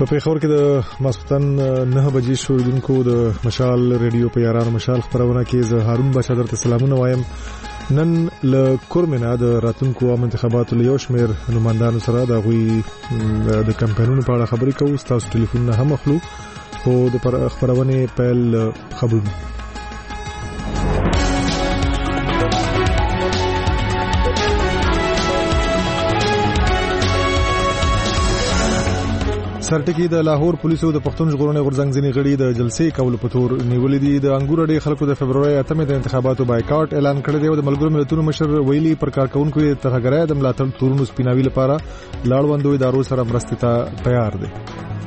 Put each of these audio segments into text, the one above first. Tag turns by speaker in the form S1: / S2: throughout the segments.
S1: په پیښور کې د ماسختن 9 بجې شوړونکو د مشال ریډیو په یارانو مشال خبرونه کې زه هارون بچا درته سلامونه وایم. نن له کورمنا د راتلونکو عام انتخاباتو له یو شمېر نمائندانو سره د غوي د کمپاینونو په اړه خبرې کوو. تاسو ټلیفون هم اخلو خو د خبرونه پیل خبرونه سرټکی د لاهور پولیسو د پښتون ژغورنې غورځنګ ځینې غړي د جلسې کولو په تور نیولې دي. د انګور ډېر خلکو د فبرवरी 8 د انتخاباتو بایکاټ اعلان کړی دی او د ملګرو ملتونو مشر ویلي پر کارکونکو ترهګرۍ د ملاتړ تورونو سپیناوي لپاره لاړوندو ادارو سره مرستې ته تیار دي.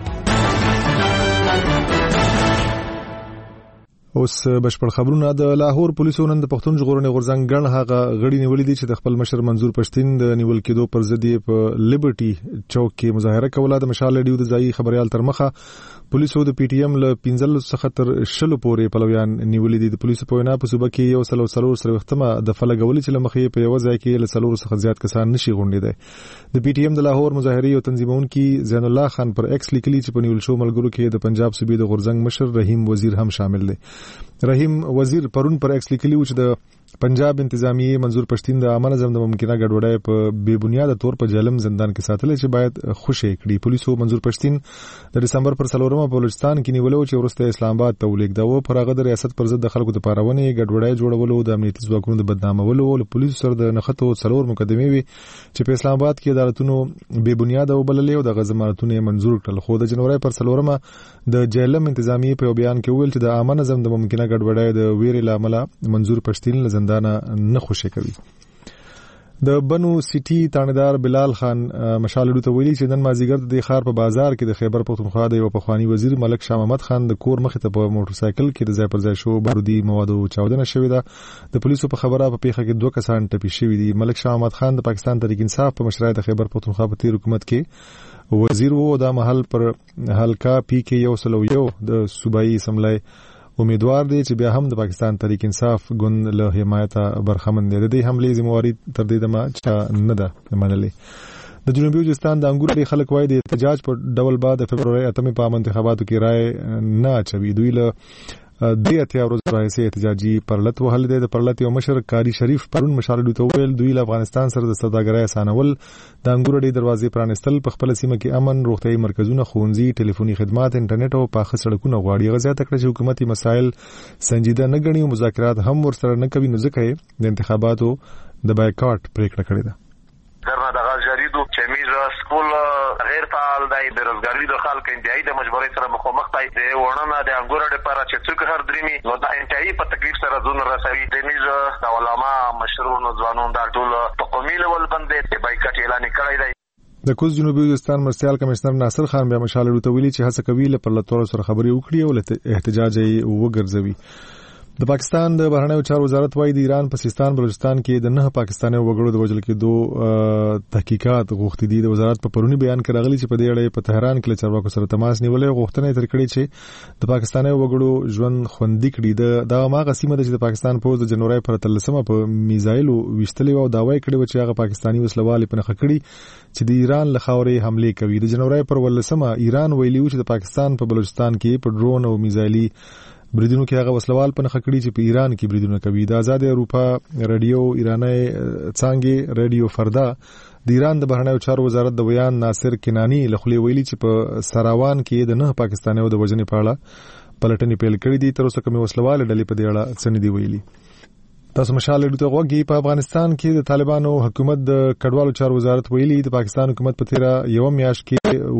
S1: اوس بشپړ خبرونه. د لاهور پولیسو نن د پښتون ژغورنې غورځنګ ګڼ هغه غړي نیولې دي چې د خپل مشر منظور پښتين د نیول کېدو پر ضد په لیبرټي چوک کې مظاهره کوله. د مشال ډیو د ځای خبريال تر مخه پولیسو د پی ټی ایم له 15 څخه تر 20 پورې پلویان نیولې دي. د پولیسو په وینا په صوبه کې یو سلور سره وختمه د فلګول چې لمخې په یو ځای کې له سلور څخه زیات کسان نشي غونډېدل. د پی ټی ایم د لاهور مظاهري او تنظیمونکو زین الله خان پر ایکس لیکلي چې په نیول شو ملګرو کې د پنجاب صوبې د غورځنګ مشر رحیم وزیر هم شامل دي. رحیم وزیر پرون پر ایکس لیکلی و چې د پنجاب انتظامیه منظور پښتين د امن نظم د ممکنه ګډوډۍ په بے بنیاد تور په جلم زندان کې ساتل چې باید خوشی کړي. پولیسو منظور پښتين د دسمبر پر 4 په بلوچستان کې نیولو چې ورسته اسلام آباد ته ولیکدو. پرغه د ریاست پر ضد د خلکو د پارونې ګډوډۍ جوړولو د امنیتي ځواکونو د بدنامولو او پولیسو سره د نخښتو 4 مقدمې وي چې په اسلام آباد کې عدالتونو بے بنیاد او بللې او د غزماتونه منظور کړل. خو د جنوري پر 4 د جلم انتظامیه په بیان کې ویل چې د امن نظم د ممکنه ګډوډۍ د ویرې لامل منظور پښتين له زندان نه خوشی کوي. د بنو سیټي تانیدار بلال خان مشالډو ته ویلي چې نن مازیګر د خار په بازار کې د خیبر پختونخوا د یو پخوانی وزیر ملک شاه محمد خان د کور مخې ته په موټر سایکل کې د ځای پر ځای شو بارودي موادو چاودنه شوې ده. د پولیسو په خبره په پیښه کې 2 کسان ټپي شوي دي. ملک شاه محمد خان د پاکستان تحریک انصاف په مشرۍ د خیبر پختونخوا په تیر حکومت کې وزیر وو. دا محل پر حلقہ پی کې 101 د صوبایي اسمبلی امیدوار دی چې بیا هم د پاکستان تحریک انصاف ګوند له حمایت برخمن دی. د دې حمله ذمہواری تر دې دمه چې نه ده منلې. د جنوبي وزیرستان د انګور خلک وایي د احتجاج په ډول بعد د فبرवरी 8 په عام انتخاباتو کې رائے نه اچوي. دوی له د اتیا ورځې راځي احتجاجي پرلط وهل دي. د پرلط یو مشر کاری شریف پرون مشالډو ته ویل دوی له افغانستان سره د سوداګرۍ اسانول د انګور ډي دروازې پرانستل په خپل سیمه کې امن روغتيایي مرکزونه ښوونځي ټلیفوني خدمات انټرنیټ او پاخه سړکونه غواړي. غزا تکړه چې حکومتي مسایل سنجیده نه ګڼي او مذاکرات هم ورسره نه کوي نو ځکه د انتخاباتو د بایکاټ پریکړه کړې ده.
S2: درنه د غاجریدو چې میزه سکول غیر فعال دی د روزګاری د خلک انتهایی د مجبورۍ سره مخامخ دی. د ورننه د انګور لپاره چې څوک هر درېمي نو د انتهایی په تکلیف سره ځون رسوي. د میزه د علما مشرونو ځوانانو د ټول په قومي لیول باندې د بایکاټ اعلان کړی دی.
S1: د کوز جنوبي وزیرستان مرستيال کمشنر ناصر خان بیا مشالډو ته ویلي چې هڅه کوي لپاره لتور سره خبري وکړي او احتجاج یې وګرځوي. د پاکستان د بهرنیو چارو وزارت وايي د ایران په سیستان بلوچستان کې د 9 پاکستاني وګړو د وژل کېدو تحقیقات غوښتي دي. د وزارت په پرونی بیان کې راغلي چې په دې اړه په تهران کې له چارواکو سره تماس نیولې غوښتنه تر کړې چې د پاکستاني وګړو ژوند خوندي کړي. د هغه قسمه چې د پاکستان پوز د جنوري پر 13 په میزایلو وشتلې او داوای کړي چې هغه پاکستاني وسلوال په نخ کړي چې د ایران له خاورې حمله کوي. د جنوري پر 18 ایران ویلي چې د پاکستان په بلوچستان کې په ډرون او میزایلي بریدونو کې هغه وسلوال په نخ کړي چې په ایران کې بریدونه کوي. د آزاد اروپا رادیو ایرانی څنګه رادیو فردا د ایران د بهرنیو چارو وزارت د بیان ناصر کنانی لخوا ویلي چې په سراوان کې د 9 پاکستانیو د وژنې په اړه پلټنې پیل کړې دي. تر اوسه کومه وسلوال ډلې په دې اړه څه نه دی ویلي. تاسو مشالډو ته وګورئ. په افغانستان کې د طالبانو حکومت د کډوالو چارو وزارت ویلي د پاکستان حکومت په تیره یو میاشت کې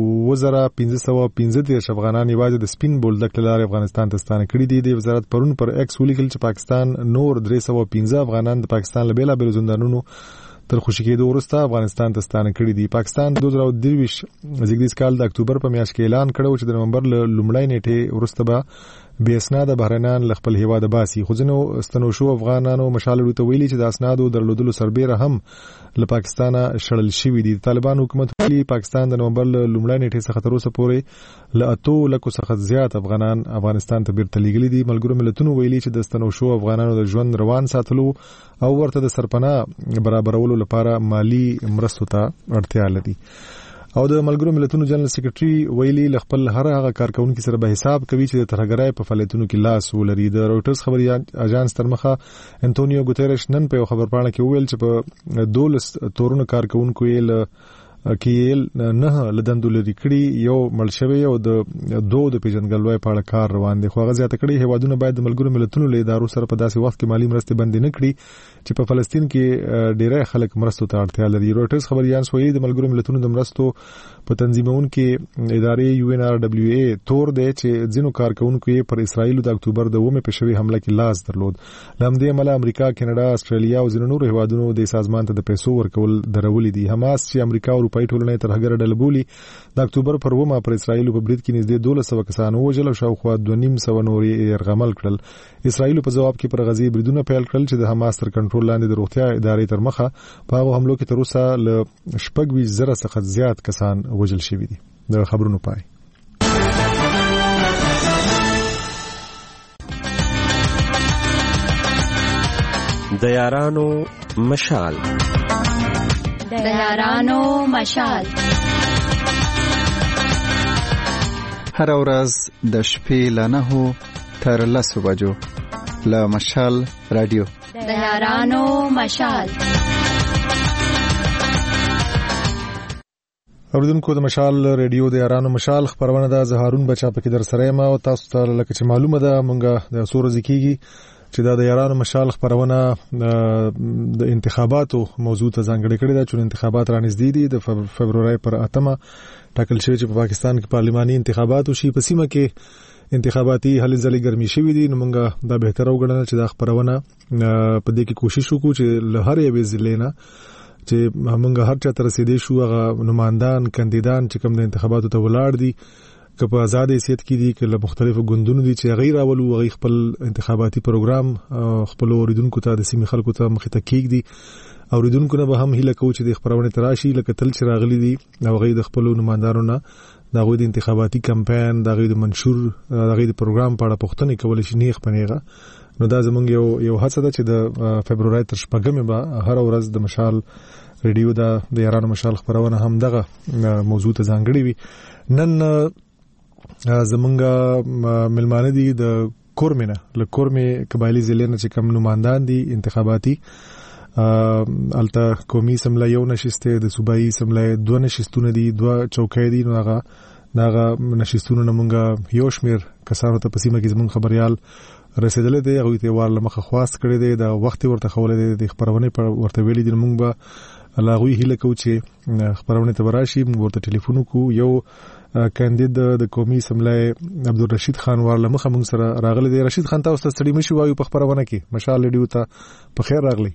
S1: 1515 افغانان یوازې د سپین بولدک لارې افغانستان ته ستانه کړي دي. د وزارت پرون پر ایکس ولیکل چې پاکستان نور 315 افغانان د پاکستان له بیلابیلو زندانونو تر خوشی کېدو وروسته افغانستان ته ستانه کړي دي. پاکستان 2023 زیږدیز کال د اکتوبر په میاشت کې اعلان کړو چې د نومبر له لومړۍ نیټې وروسته به بې اسناد بهرنیان له خپل هیواد باسي. خو ځینو ستنوشو افغانانو مشالډو ته ویلي چې د اسنادو درلودلو سربېره هم له پاکستانه شړل شوي دي. طالبان حکومت ویلي پاکستان د نومبر له لومړۍ نیټې څخه تر اوسه پورې له 8 لکو څخه زیات افغانان افغانستان ته بیرته لیږلي دي. ملګرو ملتونو ویلي چې د ستنوشو افغانانو د ژوند روان ساتلو او ورته د سرپناه برابرولو لپاره مالی مرستو ته اړتیا لري. او د ملګرو ملتونو جنرال سیکریټري ویلي خپل هر هغه کارکونکو سره به حساب کوي چې د ترهګرۍ په فعالیتونو کې لاس ولري. د رويټرز خبري اژانس ترمخه انټونیو ګوتيريش نن په خبرپاڼه کې ویل چې په 12 تورونو کارکونکو یې کېل نه لدندو لري کړي یو ملشوي او د دوه د پیژنګلوي په اړه کار روان دي. خو هغه زیاته کړي هیوادونه باید د ملګرو ملتونو له ادارو سره په داسې وخت کې مالی مرستې بندي نه کړي چې په فلسطین کې ډېری خلک مرستو ته اړتیا لري. رويټرز خبري اژانس وایي د ملګرو ملتونو د مرستو په تنظیمون کې ادارې UNRWA تور دی چې ځینو کارکونکو یې پر اسرایل د اکتوبر د 9 په شوی حمله کې لاس درلود. لامدې عمله امریکا، کینیډا، استرالیا او ځینو نورو هیوادونو د سازمان ته د پیسو ورکول درولې دي. حماس چې امریکا او اروپאי ټولنې ترهګر ډله بولي د اکتوبر پر 9 پر اسرایل په برید کې نږدې 1200 کسان وژل او شاوخوا 2.5 نورې يرغمل کړل. اسرایل په جواب کې پر غزي بریدونه پیل کړل چې د حماس تر کنټرول لاندې د روغتیا ادارې تر مخه په هغه حملو کې تر اوسه ل 20,000 څخه زیات کسان وژل شوي دي. د خبرونو پای.
S3: د یارانو مشال
S4: هر ورځ د شپې له 9 تر 10 بجو له مشال رادیو
S5: د یارانو مشال.
S1: اوریدونکو د مشال رادیو د یارانو مشال خبرونه د زهارون بچا په کې در سره ما او تاسو ته لکه چې معلومه ده مونږه د سورز کیږي چې د یارانو مشال خبرونه د انتخاباتو موضوع ته ځانګړې کړې ده چې انتخابات رانږدې دي. د فبرवरी پر 8 ټاکل شوی چې په پاکستان کې پارلماني انتخابات وشي. په سیمه کې انتخاباتي هلې ځلې ګرمي شوې دي. نو موږ دا بهتره وګڼل چې دا خبرونه په دې کې کوشش وکړو چې له هر یوې ضلع نه چې موږ هر چا ته رسیدې شو هغه نمائندان کاندیدان چې کوم د انتخاباتو ته ولاړ دي که په آزاد حیثیت کې دي که له مختلفو ګوندونو دي چې غیر اولو غي خپل انتخاباتي پروګرام خپل اوریدونکو ته د سیمې خلکو ته مخې ته کېږي. اوریدونکو نه به هم هیله کوي چې د خبرونه تراشي لکه تل چې راغلي دي او غي د خپل نمائندانو نه د غوي د انتخاباتي کمپاین د غوي د منشور د غوي د پروګرام په اړه پوښتنه کول شي نیغ پنيغه. نو دا زمونږ یو هڅه ده چې د فبرवरी تر 8 به هر ورځ د مشال رادیو د یارانو مشال خبرونه هم دغه موضوع ته ځانګړي وي. نن زمونږ ملمانه دي د کورمنه له کورمه قبایلی ضلع نه چې کوم نمائندان دي انتخاباتي الته قومي سمله یو نشسته د صوبایي سمله 2 نشستونه دي 2 چوکۍ دي. نو هغه نشستونه مونږه یو شمیر کسانو ته پسیمه کې زمون خبريال رسیدلې دي هغه ته وارله مخه خواست کړی دی د وخت ورته خولې د خبرونه پر ورته ویلي دي. مونږ به لاغوي هله کو چې خبرونه ته براشي مونږ ورته ټلیفون کو. یو کاندید د قومي سملای عبدالرشید خان وارله مخه مونږ سره راغلی دی. رشید خان تاسو ته ستړي مشي وایو په خبرونه کې مشال رادیو ته په خیر راغلی.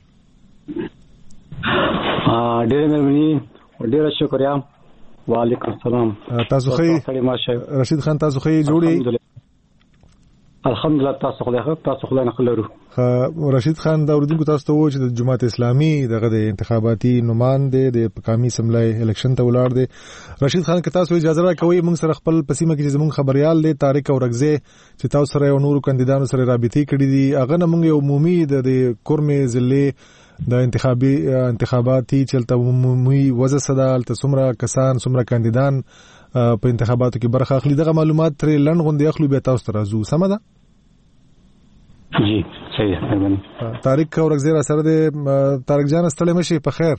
S6: ډېر مهرباني ډېر شکریا. وعلیکم السلام.
S1: تاسو خې رشید خان تاسو خې جوړي
S6: الحمدلله تاسو خدای نه خلرو.
S1: رشید خان دا اوریدونکو تاسو ته و چې د جماعت اسلامي دغه د انتخاباتي نمائنده د قومي سملای الیکشن ته ولاړ دي. رشید خان که تاسو اجازه راکوي موږ سره خپل پسیمه کې زموږ خبريال دی طارق اورغزه چې تاسو سره یو نور کاندیدانو سره رابطې کړې دي هغه نه موږ یو عمومي د کورمه ضلع د انتخاباتي چلته عمومي وضع صدال ته څومره کسان څومره کاندیدان په انتخاباتو کې برخه اخلي دغه معلومات تر لند غونډې اخلو به تاسو ته راځو. سم ده؟
S6: جی صحیح مهرباني.
S1: طارق اورغزه سره د طارق جان ستړي مشي په خیر.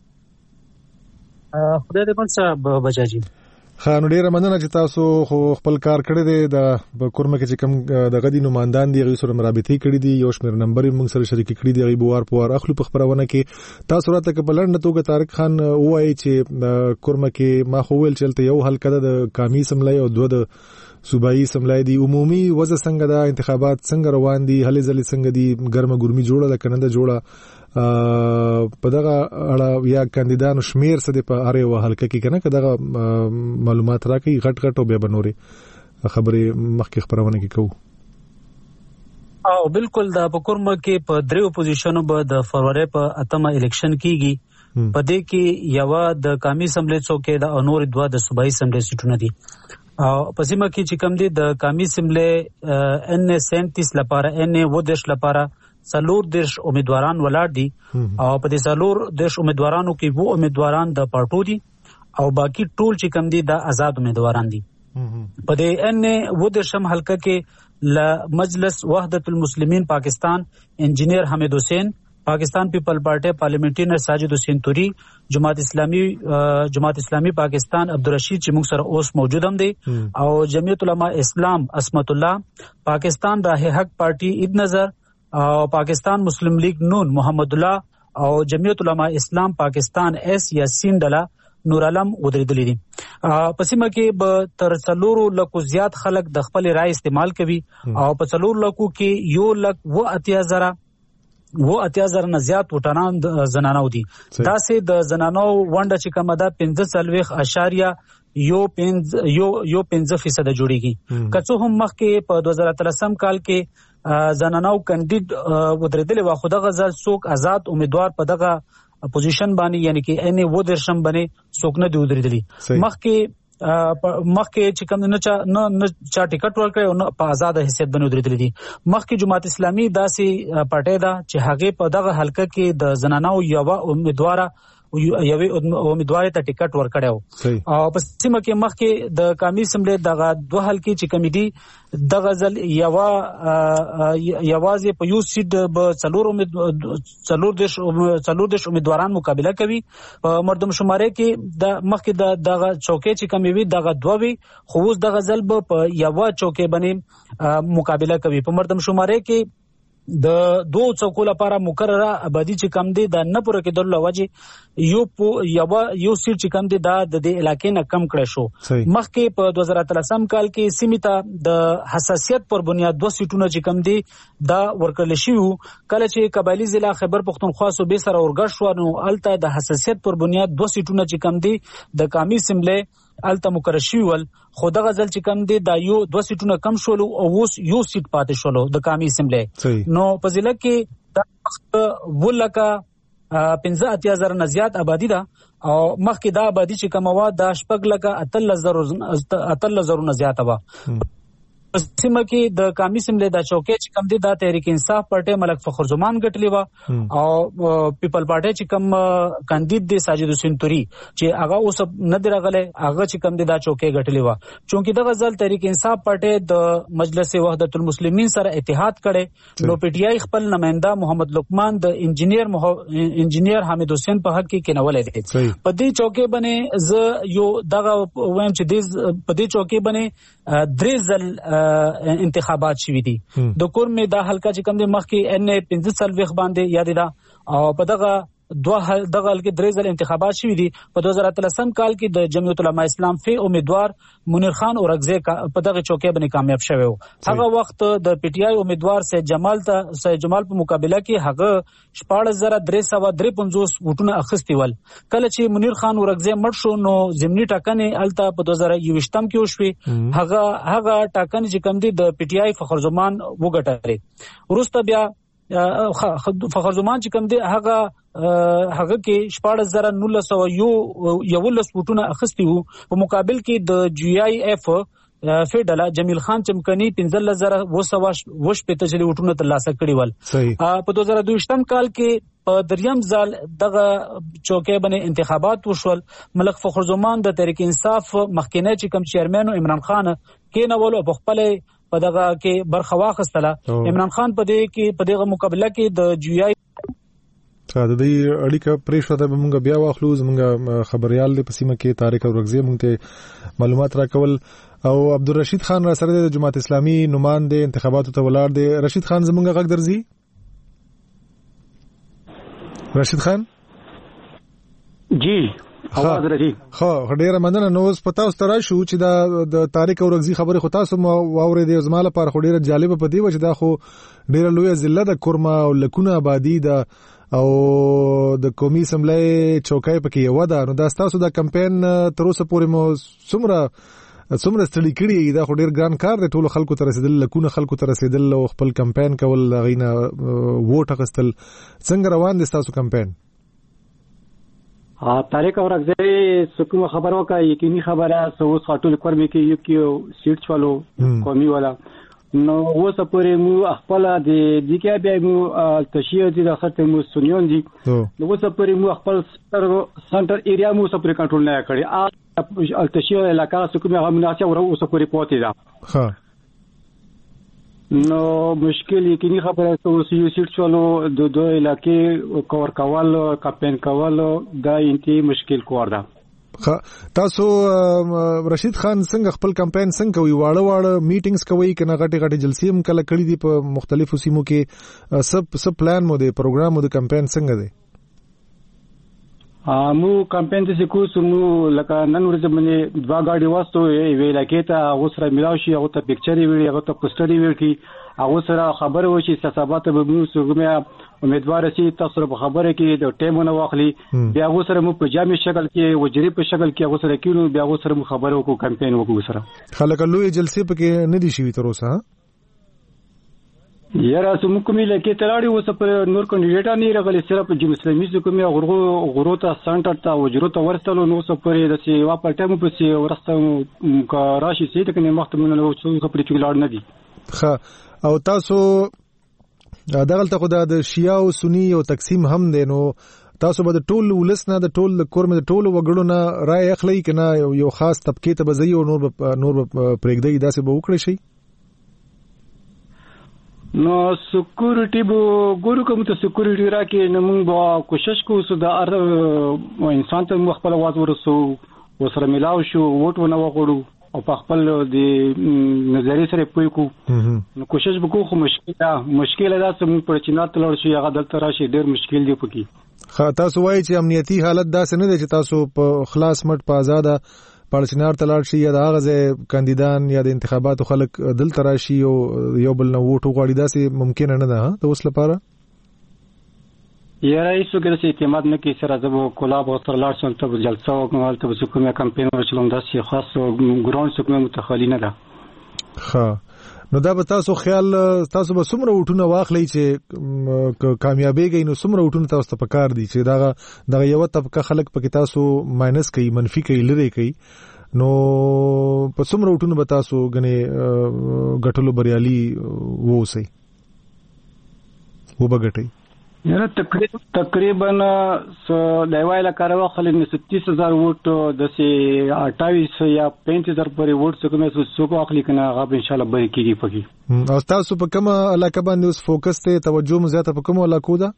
S7: خدای دې پنځه بچاجي.
S1: خانو ډیره مننه چې تاسو خو خپل کار کړی دی د کورمه کې چې کوم د غدي نمائندان دي غي سره مرابطي کړی دي یو شمیر نمبر موږ سره شریک کړی دی غي بوار پوار اخلو په خبرونه کې تاسو راته په لړن توګه طارق خان وایي چې کورمه کې ما خو ویل چلته یو حل کړه د قومي سملای او دوه د صوبایي سملای دي عمومي وضع څنګه ده انتخابات څنګه روان دي هلې ځلې څنګه دي ګرمه ګرمي جوړه ده کنده جوړه په دغه اړه یا کاندیدانو شمیر څه د په اړه وهلکه کې کنه کداغه معلومات راکې غټ غټ او به بنوري خبرې مخکې خبرونه کې کوو.
S7: او بالکل دا په کورمه کې په دریو پوزیشنو به د فروری په 8 الیکشن کیږي. په دې کې یو د قومي اسمبلی څوکۍ د انور دوا د صوبایي اسمبلی سیټونه دي او په سیمه کې چې کوم دي د قومي اسمبلی ان 37 لپاره ان ودش لپاره سلور دیش امیدواران ولاړ دي او په دې سلور دیش امیدوارانو کې وو امیدواران د پارټو دي او باقی ټول چې کم دي د آزاد امیدواران دي. په دې ان و د شم حلقه کې ل مجلس وحدت المسلمین پاکستان انجینئر حمید حسین، پاکستان پیپل پارٹی پارلیمنٹری ساجد حسین توری، جماعت اسلامی پاکستان عبدالرشید چې موږ سره اوس موجود هم دي، او جمعیت علماء اسلام عصمت الله، پاکستان راه حق پارٹی عید نظر، او پاکستان مسلم لیگ نون محمد الله، او جمعیت علماء اسلام پاکستان ایس یاسین ډله نور عالم ودرېدلې دي. په سیمه کې به تر 4 لکو زیات خلک د خپل رائے استعمال کوي، او په 4 لکو کې 1,80,000 نه زیات وټانان زنانو دي. دا سه د زنانو ونډه چې کومه ده 15.05% جوړیږي. کڅو هم مخکې په 2013 کال کې زنانو کاندید ودرېدلې و، خو دغه ځل څوک آزاد امیدوار په دغه پوزیشن باندې یعنی کې ان و درشم باندې څوک نه دی ودرېدلی. مخکې چې کوم نه چا ټیکټ ورکړي او په آزاد حیثیت باندې ودرېدلی دي. مخکې جماعت اسلامي داسې پارټي ده چې هغه په دغه حلقه کې د زنانو یوې امیدوار ته ټیکټ ورکړیو، او په سیمه کې مخکې د قومي اسمبلی دغه 2 حلقې چې کمیټي دغه ځل یوازې په یو سیټ به 4 امیدواران مقابله کوي. په مردم شماره کې د مخکې دغه چوکۍ چې کمی وي دغه 2 وي، خو اوس دغه ځل به په یو چوکۍ باندې مقابله کوي. په مردم شماره کې د 2 څوکو لپاره مقرره آبادی چې کم دي د نه پوره کېدل لوجه یو سیټ چې کم دي دا د دې علاقې نه کم کړی شو. مخکې په 2013 کال کې سیمه د حساسیت پر بنیاد 2 سیټونه چې کم دي دا ورکړل شي. کله چې قبایلی ضلع خیبر پختونخوا صوبې سره ورګډ شو نو الته د حساسیت پر بنیاد 2 سیټونه چې کم دي د قومي اسمبلی الته مقرر شي ول، خو دغه ځل چې کم دي دا 2 سیټونه کم شول او اوس یو سیټ پاتې شول د قومي اسمبلی. نو په ضلع کې د 15,000 نه زیات آبادی ده، او مخکې دا آبادی چې کومه وا د 18,000 نه زیاته وه. سیمه کې د قومي اسمبلی د چوکۍ چې کم دي دا تحریک انصاف پارټي ملک فخر زمان ګټلی و، او پیپل پارټي چې کم کاندید دی ساجد حسین توری چې هغه اوس نه دی راغلی، هغه چې کم دي دا چوکۍ ګټلی و. چونکې دغه ځل تحریک انصاف پارټي د مجلس وحدت المسلمین سره اتحاد کړي، نو پی ټی آی خپل نماینده محمد لقمان د انجینیر حمید حسین په حق کې کېنولې دي. په دې چوکۍ باندې ز یو دغه وایم چې په دې چوکۍ باندې 3 ځل انتخابات شوي دي. د کورمې دا حلقه چې کوم د مخکې ان 15 باندې یاد ده، او په دغه کې 3 ځل انتخابات شوي دي. په 2013 کال کې د جمعیت علماء اسلام فی امیدوار منیر خان اورغزی په دغه چوکۍ باندې کامیاب شوی و. هغه وخت د پی ټی آی امیدوار سید جمال په مقابله کې هغه 14,353 ووټونه اخیستي ول. کله چې منیر خان اورغزی مړ شو نو ضمني ټاکنې الته په 2021 کې وشوي. هغه ټاکنې چې کوم دي د پی ټی آی فخر زمان وګټلې. وروسته بیا فخر زمان چې کوم دی هغه کې 14,911 ووټونه اخیستي وو. په مقابل کې د جی آی اف فیډلا جمیل خان چمکنی 15,215 ووټونه ترلاسه کړي ول. په 2022 کال کې په دریم ځل دغه چوکۍ باندې انتخابات وشول. ملک فخر زمان د تحریک انصاف مخکینی چې کوم چیرمن عمران خان کېنول او په خپل په دغه کې برخه واخیستله. عمران خان په دغه مقابله کې د جی آی
S1: د دې اړیکه پریښه ده. موږ بیا واخلو، زموږ خبريال د پسیمه کې طارق اورغزی موږ ته معلومات راکول، او عبدالرشید خان را سره د جماعت اسلامی نماینده انتخاباتو ته ولاړ دی. رشید خان زموږ غږ درځي؟ رشید خان
S6: جی اواز راځي.
S1: خو ډیره مننه. نو اوس پتا اوس ترا شو چې د طارق اورغزی خبره خو تاسو مو واورې دی. زماله پر خو ډیره جالب پدې و چې دا خو ډیره لوی ضلع د کورما او لکونه آبادی ده، او د قومي اسمبلی چوکۍ پکې یو ده. نو دا تاسو د کمپاین تر اوسه پورې مو څومره ستړي کړي؟ دا خو ډیر ګران کار دی، ټول خلکو ته رسیدل، لکونه خلکو ته رسیدل او خپل کمپاین کول، غینا ووټ اخیستل. څنګه روان دي تاسو کمپاین؟
S6: طارق اورغزی کوم خبرو کا یقیني خبره سو خاطر کورمې کې یو سیټ چالو قومي والا نو اوس پورې مو خپل د دګه بیا مو تشیه دي د خاطر مو سنیون دي نو اوس پورې مو خپل سنټر ایریا مو اوس پورې کنټرول نه کړی ا تشیه علاقہ سکه هغه مناسب ور اوس پورې پوتې ده ها نو مشکل یقیني خبره اوس یو سیټ چلو د دوه علاقې کور کول کمپاین کول دا انتي مشکل کور ده.
S1: تاسو رشید خان څنګه خپل کمپاین څنګه کوي واړه میټینګز کوي کنه غټي جلسې هم کله کړې دي په مختلفو سیمو کې سب پلان مو دی پروګرام مو د کمپاین څنګه دی
S6: مو کمپاین ته کو سمو لکه نن ورځ باندې دوا غاډي واسطو ویل کېته هغه سره ملاوي شي هغه ته پکچري ویډیو هغه ته پوسټري ویل هغه سره خبره وشي حسابات به مو سګمه امیدوار شي تاسو په خبره کې د ټیمونه واخلي بیا هغه سره مو په جامع شکل کې وجري په شکل کې هغه سره کینو بیا هغه سره مو خبره وکړو کمپاین وکړو سره
S1: خلک لوی جلسې پکې نه دي شي تر اوسه
S6: یاره سمو کومې لکه تلاړي وس پر نور کاندیدټان نه راغلي صرف جم اسلامي کومې غرو ته سنټر ته وجرو ته ورستلو نو سپرې د سی وا په ټیم په سی ورسته راشي سي ته کنه مخته مونږ نو څو خبرې چلاړ نه دي
S1: ښه او تاسو دغلته خو د شیعه او سنی او تقسیم هم دی نو تاسو به د ټول ولسنه د ټول کورمه د ټول وګړو نه رائے اخلي کنه یو خاص طبقه ته بزي او نور پرېږدي داسې به وکړي شي
S6: نو سکیورټي بو ګورو کوم ته سکیورټي راکې نو موږ به کوشش کوو چې د انسان ته خپل आवाज ورسو وسره ملاو شو ووټ ونه وغوړو او په خپل د نظریه سره پوي کو نو کوشش وکړو خو مشکل ده چې موږ په چینار تلور شي هغه دلته راشي ډېر مشکل دی پکې
S1: تاسو وایي چې امنیتي حالت داسې نه دی چې تاسو په خلاص مټ په آزاده پړچنار تلار شي یا د هغه ځای کاندیدان یا د انتخاباتو خلک دلته راشي او یو بل نه ووټ وغواړي داسې ممکن نه ده ته اوس لپاره
S6: یاره ایسو کې چې اعتماد نه کوي سره زبو کولاب او تر لاړ څنګه ته جلسه او ته کومه کمپاین ورچلوم داسې خاص ګراوند څخه متخالی نه ده
S1: ها نو دا به تاسو خیال تاسو به څومره وټونه واخلئ چې کامیابیږي نو څومره وټونه تاسو ته پکار دي چې دا یو طبقه خلک پکې تاسو ماینس کوي منفي کوي لری کوي نو په څومره وټونه به تاسو غني غټلو بریالي ووسی وبګټي
S6: یاره تقریبا دیوایله کاروا خلک 30000 ووټ د 28 یا 35000 پورې ووټ څخه څوک اخلي کنه هغه ان شاء الله به کیږي پکې
S1: او تاسو په کومه علاقه باندې اوس فوکس ته توجه مو زیاته په کومه علاقو ده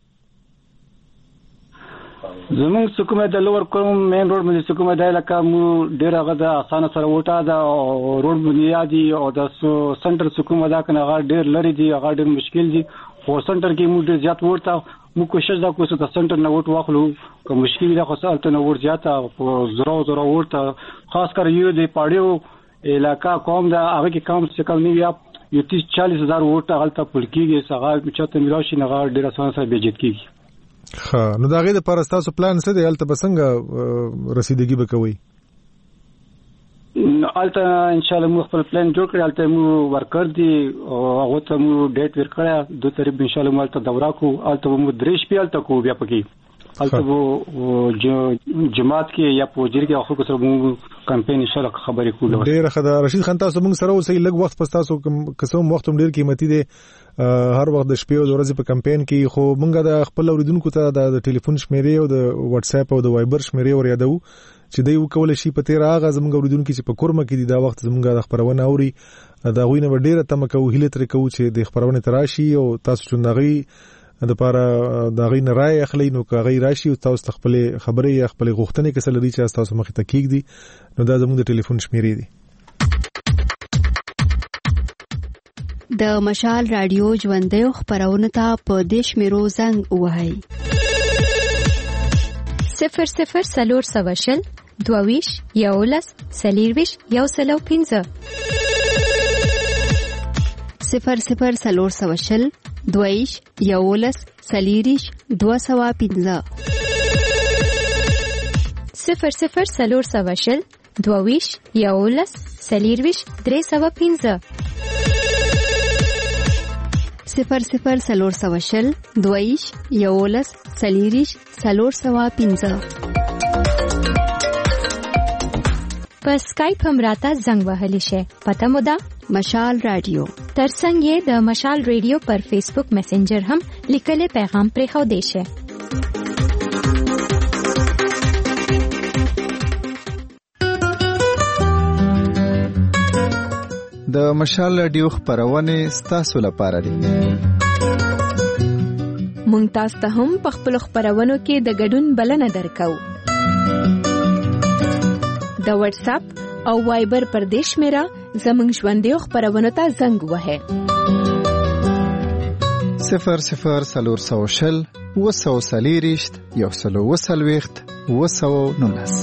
S6: زموږ څوک د لوور کوم مین روډ باندې څوک د علاقه مو ډیر هغه د اسانه سره وټا دا روډ بنیادی او د سنټر څوک دا کنه هغه ډیر لري دي هغه ډیر مشکل دي خو سنټر کې مو ډیر زیات ورته مو کوشش دا کوو چې د سنټر نه وټ واخلو کوم مشکل دا خو سالته نه ور زیاته زرو ورته خاص کر یو د پاړیو علاقہ قوم دا هغه کې کم څه کم نه یو 30-40,000 وټ هغه ته پلکیږي څنګه چاته میراشي نه ډیر اسانه سره بجټ کیږي
S1: ها نو دا غي د پرستاسو پلان څه دی الته بسنګ رسیدګي وکوي
S6: الته ان شاء الله مو خپل پلان جوړ کړی الته مو ورکر دي او هغه ته مو ډیټ ورکړی دوه طریق ان شاء الله مو الته دورا کو الته مو درېش پیالته کو بیا پکې الته وو جماعت کې یا پوجر کې اخر سره مو کمپاین ان شاء الله خبرې کوو
S1: ډیر خدا رشید خان تاسو موږ سره اوسې لږ وخت پس تاسو کوم وخت ډیر قیمتي دی هر وخت د شپې او د ورځې په کمپاین کې خو موږ د خپل اوریدونکو ته د ټلیفون شمیرې او د واتس اپ او د وایبر شمیرې ور یادو چې دوی وکول شي په تیر هغه زموږ اوریدونکو چې په کورمه کې دا وخت زموږ د خبرونه اوري دا غوینه ډیره تم کوو هله تر کوو چې د خبرونه تراشي او تاسو چوندغي د لپاره دا غي نه رائے اخلي نو کاغي راشي او تاسو خپل خبرې یا خپل غوښتنې کې سره دي چې تاسو مخې ته کېږي نو دا زموږ د ټلیفون شمیرې دي
S5: د مشال رادیو ژوندې خبرونه ته په دیش میرو زنګ وهاي 00 22 یولس سلیرویش یو سلو 15 00 22 یولس سلیریش 215 00 22 یولس سلیرویش 315 00 22 یولس سلیریش 315
S8: په اسکایپ هم راته زنګ وهلی شي. پته مو ده
S5: مشال رادیو.
S8: ترڅنګ یې د مشال رادیو پر فیسبوک میسنجر هم لیکلي پیغام پرې خو دی شي.
S4: د مشال رادیو خبرونه ستاسو لپاره دي.
S8: مونږ تاسو ته هم په خپل خبرونو کې د ګډون بلنه درکو. د واتس اپ او وایبر پر دیش میرا زمونږ ژوندې خبرونو ته زنګ وهه
S4: 0040 وسوسلیریشت 120 219.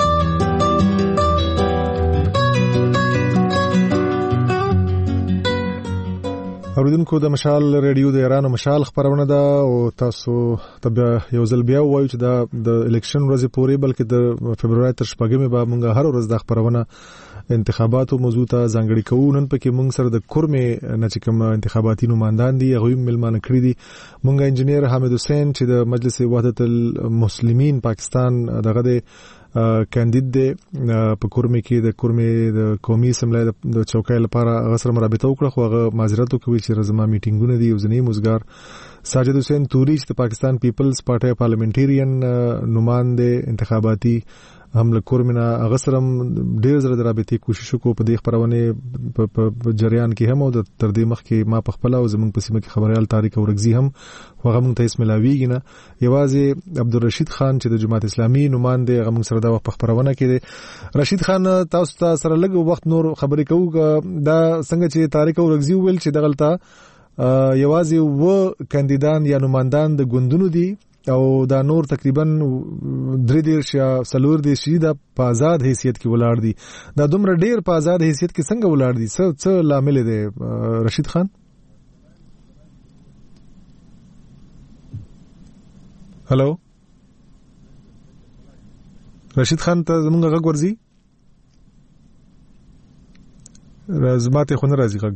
S1: اوریدونکو د مشال رادیو د ایران مشال خبرونه ده او تاسو ته یو ځل بیا وایو چې د الیکشن ورځې پورې بلکې د فبرवरी تر شپږمې به موږ هر ورځ د خبرونه انتخاباتو موضوع ته ځانګړي کوو. نن پکې موږ سره د کورمې نه چې کوم انتخاباتي نمائندان دي هغه ملمانه کړی دي. موږ انجنیر حامد حسین چې د مجلس وحدت المسلمین پاکستان دغه د کاندید دی په کورمې کې د کورمې د قومي اسمبلی د چوکۍ لپاره غسر مرابطه وکړه خو هغه معذرت وکوي چې رزما میټینګونه دي. وزنی مزګار ساجد حسین توري چې د پاکستان پیپلز پارټي پارلیمنټریان نمائنده انتخاباتي هم له کورمنا غسرم ډیر زره د رابطې کوشش وکړو په دې خبرونه په جریان کې هم او د تر دې مخ کې ما په خپل او زمونږ په سیمه کې خبريال طارق اورغزي هم هغه مونږ ته اسم لاویږي نه یوازې عبدالرشید خان چې د جماعت اسلامي نمائنده هغه مونږ سره دا په خبرونه کې دی. رشید خان تاسو ته سره لږ وخت نور خبرې کوو دا څنګه چې طارق اورغزي ویل چې دغلطه یوازې و کاندیدان یا نمائندان د ګوندونو دي او دا نور تقریبا 3 یا 4 شي د په آزاد حیثیت کې ولاړ دي. دا دومره ډیر په آزاد حیثیت کې څنګه ولاړ دي؟ څه لامل دی رشید خان؟ هلو رشید خان ته زمونږ غږ ورځي؟ زماته خو نه راځي غږ.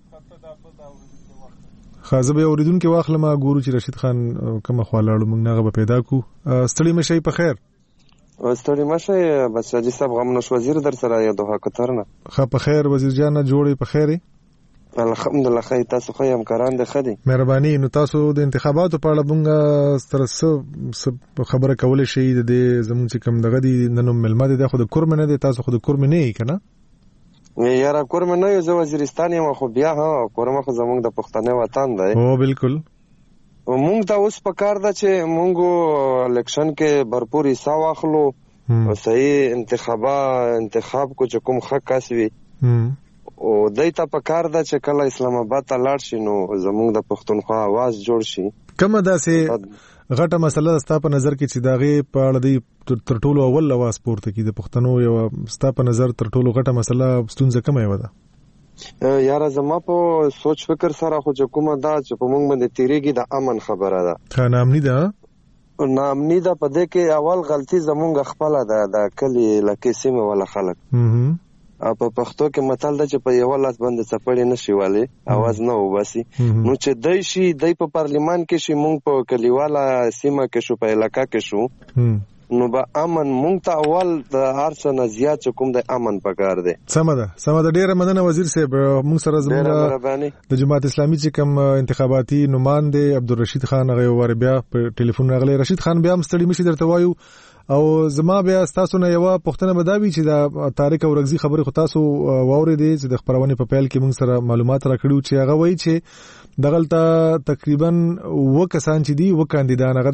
S1: خازه به اوریدونکو واخلم ګورو چې رشید خان کومه خوالاړو موږ نه غو پیدا کو. ستړي مشي په خیر.
S9: ستړي مشي بس راځي صاحب غمنوش وزیر در سره یا دوه کترنه.
S1: خا په خیر وزیر جان جوړي په خیره.
S9: الحمدلله خیر تاسو خو هم کاران د خدي.
S1: مهرباني نو تاسو د انتخاباتو په اړه موږ ستاسو خبره کولای شئ د زموږ چې کوم دغه دي نن ملمه ده خو د کورم نه دي تاسو خو د کورم نه یې کنه؟
S9: یاره کورم نه یو وزیرستان یم خو بیا ها کورم خو زمونږ د پښتنه وطن دی.
S1: او بالکل
S9: مونږ ته اوس پکار ده چې مونږ الیکشن کې भरपूर حصہ واخلو او صحیح انتخاب کو چې کوم حق کاسوي او دایته پکار ده چې کله اسلام آباد ته لاړ شي نو زمونږ د پښتونخوا आवाज جوړ شي.
S1: کومه داسې غټه مسله ستا په نظر کې چې داغه په اړه دی تر ټولو اول आवाज پورته کی د پښتنو یو ستا په نظر تر ټولو غټه مسله ستونزه کومه و ده؟
S9: یاره زما په سوچ فکر سره خو کومه دا چې په موږ باندې تیریږي د امن خبره ده.
S1: نامنی ده
S9: نامنی ده په دې کې اول غلطي زمونږ خپل ده د کلی لکه سیمه ولا خلک په پښتو کې متل ده چې په یو لاس باندې چپړې نشي والی आवाज نه وباسي. نو چې دای شي دای په پارلیمان کې شي مونږ په کلیواله سیمه کې شو په علاقہ کې شو نو به امن مونږ ته اول د هرڅه زیات کوم د امن پکار دی.
S1: سم ده ډیره مننه وزیر صاحب. مونږ سره زموږ د جماعت اسلامي چې کوم انتخاباتي نمائنده عبدالرشید خان هغه ور بیا په ټلیفون راغلی. رشید خان بیا هم ستړي مشي درته وایو او زما بیا تاسو نه یو پښتنه بداوی چې دا طارق اورغزي خبره خو تاسو واورېدې چې د خبرونه په پیل کې موږ سره معلومات راکړو چې هغه وایي چې دغلطه تقریبا وکسان چې دي وکاندیدان هغه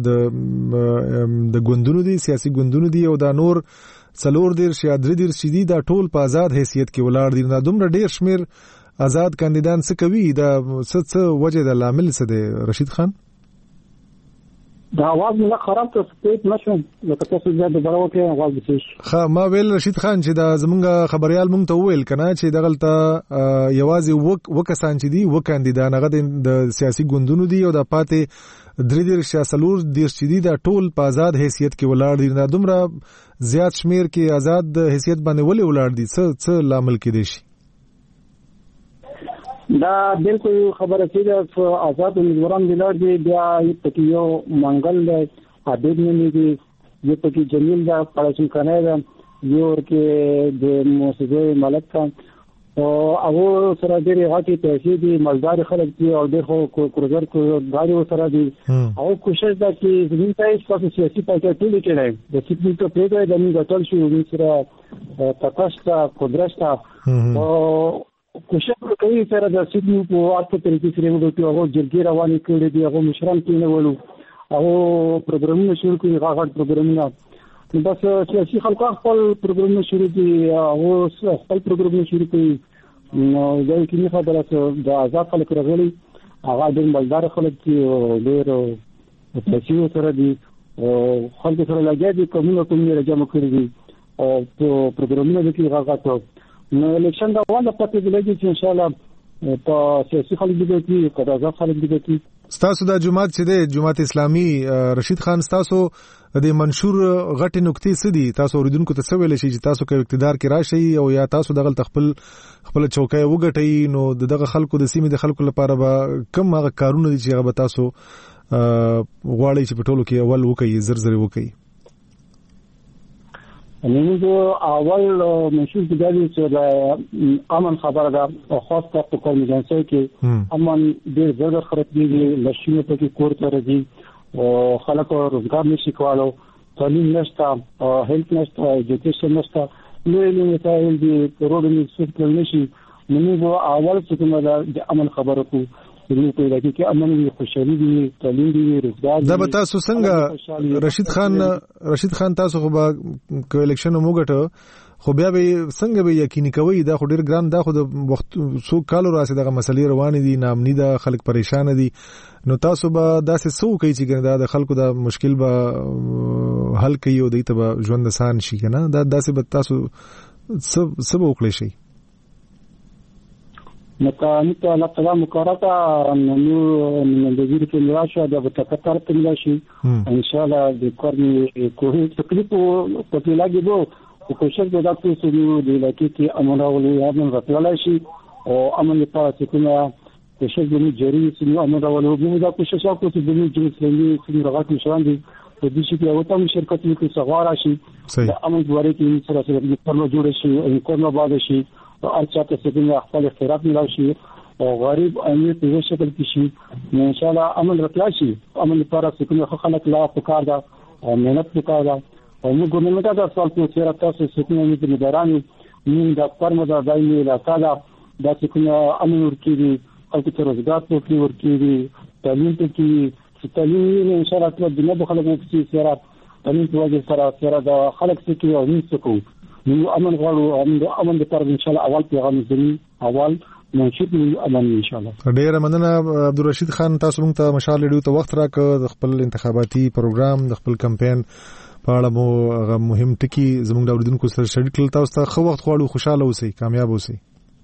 S1: د ګوندونو دي سیاسي ګوندونو دي او دا نور 4 یا 3 شدي دا ټول په آزاد حیثیت کې ولاړ دي. دا دومره ډیر شمیر آزاد کاندیدان څه کوي دا څه وجه د لامل څه دی رشید خان؟
S6: دا आवाज نه خراب ته سپیټ نشم لکه تاسو زیات دوباره وکړئ आवाज وشي.
S1: ما ویل رشید خان چې دا زمونږ خبريال مونږ ته ویل کنه چې دغلطه یوازې وکسان چې دي وکاندیدان هغه د سیاسي ګوندونو دي او د پاتې 3 یا 4 چې دي دا ټول په آزاد حیثیت کې ولاړ دي. دا دومره زیات شمیر کې آزاد حیثیت باندې ولې ولاړ دي؟ څه لامل کې دي شي؟
S6: دا بالکل خبره چې آزاد امیدواران ولاړ دي بیا یو منګل عابد نه دي یو پکې جمیل دا پړسون کنه دا یو کې د موسسې ملک خان او هغه سره ډېری غاټي پیسې دي مالدار خلک دي او ډېر خو کروزر غاړي سره دي او کوشش دا چې زموږ ته تاسو سیاسي پاکټ ټول کېږي د سیټ په پیډه د موږ ټول شو موږ سره تاسو قدرت او کوشش کوي سره د سیټ په اړه طریقې سره موږ ته هغه جرګې روانې کړې دي هغه مشران کې نه ولو او پروګرامونه شروع کړي غاټ پروګرامونه بس سیاسي خلک خپل پروګرامونه شروع کړي او خپل پروګرامونه شروع کړي نو دا کې خبره ده د آزاد خلک راغلي هغه د مالدار خلک چې ډېر پیسې سره دي او خلک سره لګیا دي کومه جمع کړي دي او پروګرامونه کې غاټ نو الیکشن دا ولا پته دی چې ان شاء الله په سیاسي خلک دي چې په آزاد خلک دي چې
S1: ستاسو د جماعت چې د جماعت اسلامي رشید خان ستاسو د منشور غټ نقطې څه دي تاسو اوریدونکو ته څه ویل شي چې تاسو کې اقتدار کې راشي او یا تاسو دغه خپل چوکۍ وګټئ نو دغه خلکو د سیمې د خلکو لپاره به کم هغه کارونه دي چې هغه تاسو غواړئ چې په ټولو کې اول وکړي زر وکړي
S6: موږ اول منشور کې چې د امن خبره ده خاص طور په کورنیانسي کې امن ډېر زړه خراب دي لښینه په کې کور ته راځي او خلک روزګار نشي کولای تعلیم نشته هیلث نشته ایجوکیشن نشته نو مثال دي روډونه څه نشي موږ اول چې د امن خبره کو نو په لکه کې امن وي خوشحالي دي تعلیم دي روزګار
S1: دا به تاسو څنګه رشید خان تاسو خو به الیکشن موګټه خو بیا به څنګه به یقیني کوي دا خو ډیر ګران دا خو د وخت سو کالو راسي دغه مسلې روانې دي نامني دا خلک پریشان دي نو تاسو به داسې سو کوي چې دا خلکو دا مشکل به حل کوي او دې ته ژوند آسان شي کنه دا داسې به تاسو سب وکړي شي
S6: مکانیت الله تعالی مقرره نو د دې کې راشه د تکتر ته ملاشي ان شاء الله د کورني کوه تکلیف په کې لاګي وو کوشش به تاسو سره د لکه کې امر راولي هم راټولای شي او امن لپاره چې کومه کوشش به جاری سي امر راولي موږ دا کوشش وکړو چې د دې جنسي څنګه راغلي مشران دي په دې چې یو تم شرکت کې څغوار شي د امن دواره کې سره د پرمو جوړ شي او کورنو باندې شي او ارچاته څنګه خپل اختراف ملاشي او غریب امیر په شکل کې شي ان شاء الله امن راتلاشي امن لپاره څنګه خلک لا فکر دا او مهنت وکړه او موږ ګورنمنت دا سوال کوي چې تاسو څنګه د مدارانو موږ د پرمو دا دایمي علاقه دا څنګه امن ورکړي او چې روزګار ورکړي تعلیم کې تعلیم ان شاء الله د دنیا خلکو کې سره تعلیم په وجه سره دا خلک څه او موږ څه نو امن غواړو امن د پر ان شاء الله اول پیغام زمي اول منشور امن ان شاء الله
S1: ډیر مننه عبدالرشید خان تاسو موږ ته مشال ریډیو ته وخت راکړ د خپل انتخاباتي پروګرام د خپل کمپاین په اړه مو مهم ټکی زموږ د اوریدونکو سره شریک کړل تاسو ته خو وخت غواړو خوشاله اوسئ کامیاب اوسئ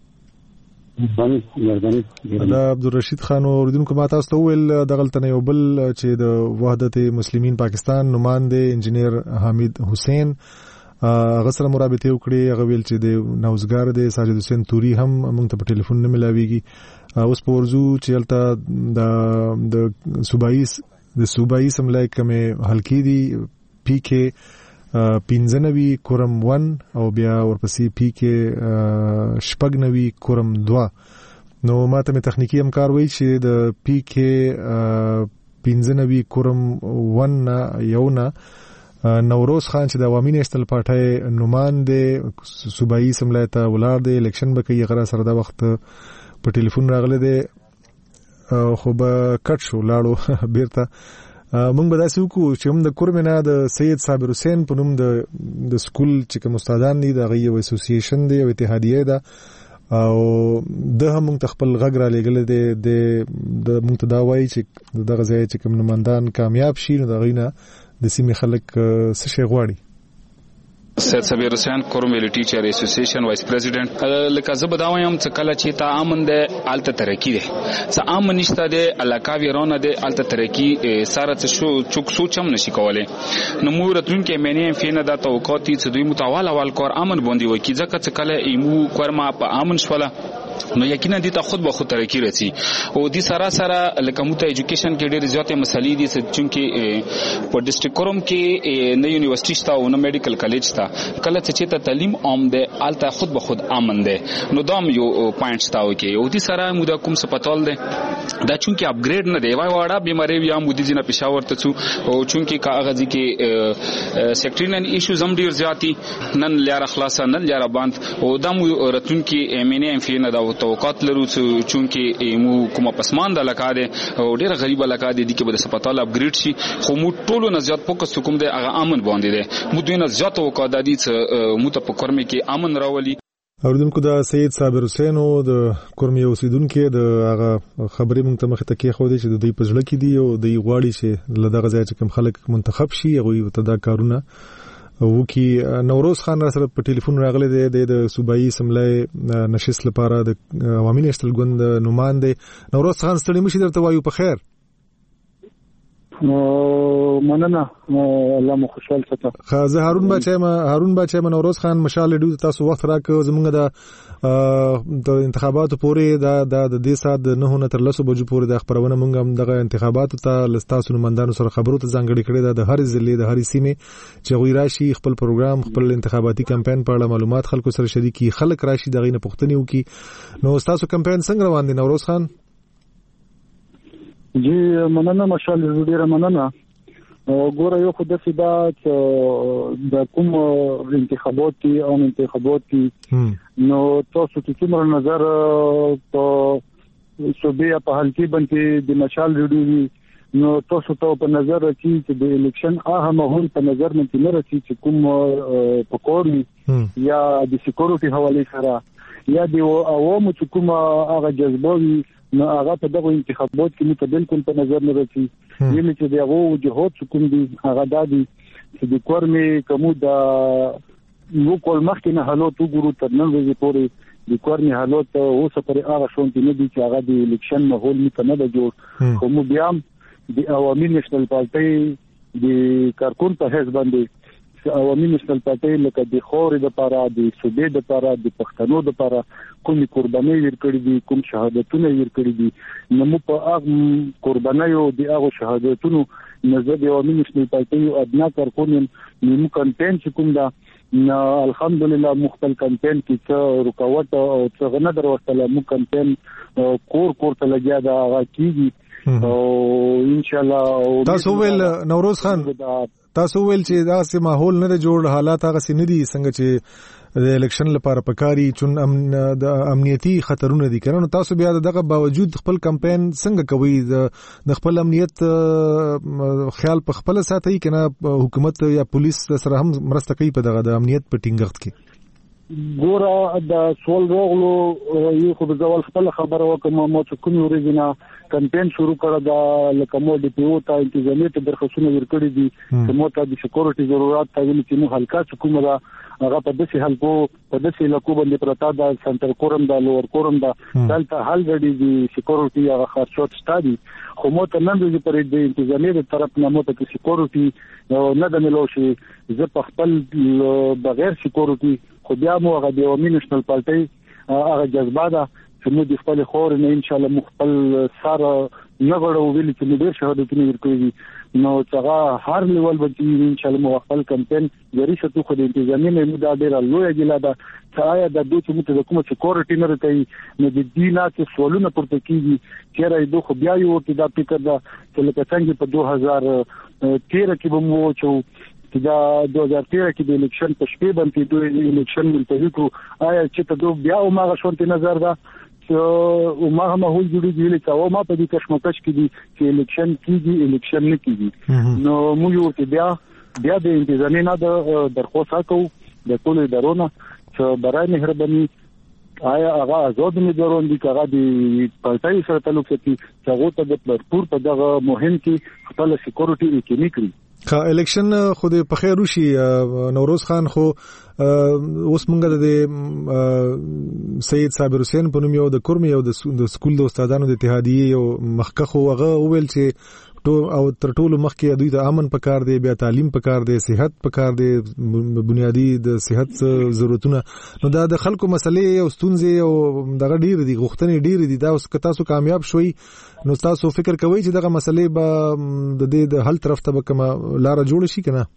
S1: دا عبدالرشید خان اوریدونکو ما تاسو ته ویل دغلت نه یو بل چې د وحدت مسلمین پاکستان نمائنده انجینیر حمید حسین غسر مرابطه وکړي هغه ویل چې د نوزګار د ساجد حسین توري هم موږ ته په ټلیفون نه ملاويږي اوس په ورزو چې الته د صوبایي سملای کمه حلقې دي پی کې 95 کورم 1 او بیا ورپسې پی کې شپږنوي کورم 2 نو ماته می تخنیکی همکار وایي چې د پی کې 95 کورم 1 یو نه نوروز خان چې د عوامي نېشنل پارټي نمائنده صوبایي سملای ته ولار دی الیکشن به کوي غره سره د وخت په ټلیفون راغله دی خو به کټ شو لاړو بیرته موږ به داسې وکړو چې هم د کورمنا د سید صابر حسین په نوم د سکول چې کوم استادان دي د غي یو اسوسییشن دی او اتحادیه ده او د هم موږ خپل غږ را لګل دی د موږ ته دا وایي چې دغه ځای چې کوم نمائندان کامیاب شي نو د غینه د سیمې خلک څه شي غواړي
S10: سید صابر حسین کورمل ټیچر اسوسییشن وایس پریزیډنټ لکه زه بداویم چې کله چې تا امن ده الته ترقی ده څه امن نشته ده علاقه ویرونه ده الته ترقی سره څه چوک سوچم نشي کولای نو مو راتلونکي مینه فینه د توقعاتي چې دوی متواله وال کور امن باندې وکي ځکه چې کله ایمو کورما په امن شوله نو یقینا دي ته خود به خود ترقی رسی او دي سره لکه مو ته ایجوکیشن کې ډېر زیاتې مسلې دي چې په ډیسټریکټ کوروم کې نه یونیورسيټي شته او نه میډیکل کالج شته کله چې ته تعلیم عام ده الته خود به خود امن ده نو دام یو پوینټ شته او کې او دي سره مو د کوم سپټال ده دا چونکی اپګریډ نه دی وایي بیماری یا مو دي جنا پېښور ته څو او چونکی کاغذي کې سیکټرینل ایشوز هم ډېر زیاتی نن لاره خلاصه نن لاره باند او دم راتون کې امینه ام فی نه دا توقعات لرو چونکی مو کومه پسمانده لکه ده او ډېر غریبه لکه ده د کې به سپټال اپګریډ شي خو مو ټولو نه زیات فوکس کوم دی هغه امن باندې ده مو دوی نه زیات وکړه د دې مو ته په کورمه کې امن راولي
S1: اوردونکو دا سید صابر حسین او د کورمي اوسیدونکو د هغه خبرې مونږ ته مخ ته کې خو دي چې د دوی پزړه کې دي او د غواړي چې لدغه ځای چې کوم خلک منتخب شي هغه ته دا کارونه وکي نوروز خان سره په ټلیفون راغلی دی د صوبایي سملای نشست لپاره د عوامي نشتل ګوند نماینده نوروز خان ستړي مشي درته وایو په خیر
S11: مننه الله مو خوشحال ساته
S1: خازه هارون بچای نوروز خان مشال ډیو تاسو وخت راکړو زمونږ د انتخاباتو پورې د دې سات نه نه تر لسو بجو پورې د خبرونه مونږ هم دغه انتخاباتو ته لستاسو نمائندانو سره خبرو ته ځانګړي کړی د هر ضلع د هر سیمه چې غوي راشي خپل پروګرام خپل انتخاباتي کمپاین په اړه معلومات خلکو سره شریکي خلک راشي دغه نه پوښتنه وکي نو تاسو کمپاین څنګه روان دي نوروز خان
S11: جی مننه مشال ډیره مننه ګوره یو خو د سیدا چې د کوم انتخاباتي او انتخاباتي نو تاسو ته څومره نظر په صوبې په حل کې باندې د مشال ویډیو نو تاسو ته په نظر راځي چې د الیکشن هغه ماحول په نظر نه راځي چې کوم پکوري یا د سکیورټي حواله سره یا د عوامو چې کوم هغه جذبوي نو هغه په دغه انتخابات کې متبل کوم په نظر نه راځي یعنی چې دغه وجهات کوم دي هغه دادي چې د کورمي کوم د یو کول مخکې نه حالات وګورو تر نن ورځې پورې د کورمي حالات اوسه پر هغه شون دي نه دي چې هغه د الیکشن ماحول نه ده جوړ خو مو بیا د عوامي نېشنل پارټي د کارکون په حساب باندې عوامي نېشنل پارټي لکه د خور د لپاره د صوبې د لپاره د پښتنو د لپاره کومې قرباني ورکړي دي کوم شهادتونه ورکړي دي نو په هغه قربانیو د هغه شهادتونو نظر د عوامي نېشنل پارټي ادنا کارکون نو کمپاین چې کوم دا نو الحمدلله مختلف کمپاین کې څه رکاوټ او څه غنه دروستله مو کمپاین کور ته لګیا دا هغه کیږي او ان شاء الله
S1: تاسو ویل نوروز خان تاسو ویل چې دا سه ماحول نه جوړ حالات هغه سي نه دي څنګه چې د الیکشن لپاره پکاري چون د امنیتي خطرونه دي کنه تاسو بیا دغه باوجود خپل کمپاین څنګه کوي د خپل امنیت خیال په خپل ساتي کنه حکومت یا پولیس سره هم مرسته کوي په دغه د امنیت په ټینګښت کې
S11: ګوره د سوال راغلو یو خو د ځوال خپل خبره وکم مو چې کوم ورځینا کمپاین شروع کړه دا لکه مو د پیو ته انتظامی ته درخواستونه ورکړي دي چې مو ته د سکیورټي ضرورت ته ویل چې مو هلکا کوم دا هغه په داسې حلقو په داسې لکو باندې پرتا دا سنټر کورم دا لوور کورم دا دلته حل غړي دي سکیورټي هغه خرچوت ستادي خو مو ته نن د پر د انتظامی د طرف نه مو ته سکیورټي نه د ملوشي زه په خپل بغیر سکیورټي خو بیا مو هغه د عوامي نېشنل پارټي هغه جذبه ده چې موږ د خپل خور نه ان شاء الله مخبل سره نه غړو ویل چې موږ ډېر شهادتونه ورکړي نو څنګه هر لیول باندې ان شاء الله مو خپل کمپاین جری شتو خو د انتظامی نه موږ ډېر لوی ګیلا ده چې آیا د دوی چې موږ د کوم سکیورټي نه راځي نو د دې نه څه سوالونه پورته کیږي چې راځي دوه بیا یو ورته دا فکر ده چې لکه څنګه په 2013 کې به مو چې دا 2013 کې د الیکشن په شپې باندې دوی الیکشن ملتوي کو آیا چې ته دوی بیا او ماغه شونته نظر ده او ماغه ماحول جوړیږي چې او ما په دې کشمکش کې دي چې الیکشن کیږي الیکشن نه کیږي نو موږ یو بیا د انتظامی نه د درخواست کوو د ټول ادارونو چې برای مهرباني آیا هغه آزاد امیدواران دي هغه د پارټي سره تعلق لري چې هغه ته د پور په دغه مهم کې خپل سکیورټي یقیني کړي
S1: الیکشن خو د پخې روشي نوروز خان خو اوس مونږ د سید صابر حسین په نوم یو د کورمي او د سکول د استادانو د اتحادیه یو مخکخ هغه وویل چې او تر ټولو مخکې دوی ته امن پکار دی، بیا تعلیم پکار دی، صحت پکار دی، بنیادی د صحت ضرورتونه. نو دا د خلکو مسلې او ستونزې او دغه ډیر دي، غوښتنې ډیر دي. دا اوس که تاسو کامیاب شوي نو تاسو فکر کوئ چې دغه مسلې به د دې د حل طرف ته به کومه لاره جوړ شي کنه؟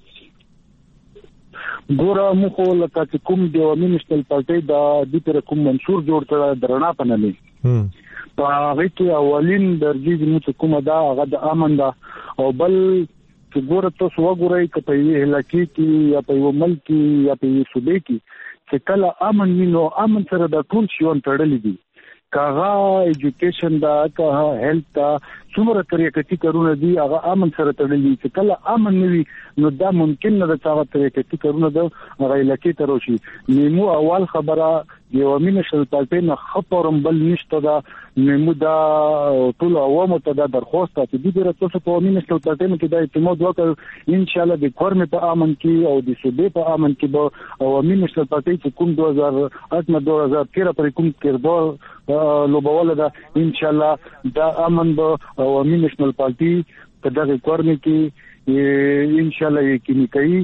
S11: ګوره موږ لکه چې کوم د عوامي نېشنل پارټۍ د دې پر کوم منشور جوړ کړ درنا پنلې په هغه کې اولین درجه زموږ کومه دا هغه د امن دا او بل چې ګوره تاسو وګورئ چې په یوه علاقې کې یا په یو ملک کې یا په یو صوبې کې چې کله امن وینو امن سره د ټول شیون تړلې دي، کاغه ایجوکیشن دا کاغه هیلث دا څومره طریقې کارونه دي هغه امن سره تړلې. چې کله امن نوي نو دا ممکن نه د هغه طریقې کارونه د هغه علاقې ته راشي. نیمو اول خبره د عوامي نېشنل پارټۍ نه خبرم بل نشته دا نیمو دا ټول عوامو ته دا درخواست ته دي چې تاسو په عوامي نېشنل پارټۍ کې دا اعتماد وکړئ ان شاء الله د کورمه په امن کې او د صوبې په امن کې به عوامي نېشنل پارټۍ چې کوم 2008 نه 2013 پورې کوم کردار لوبوله دا ان شاء الله دا امن به عوامي نېشنل پارټۍ په دغه کورمه کې ان شاء الله یقیني کوي.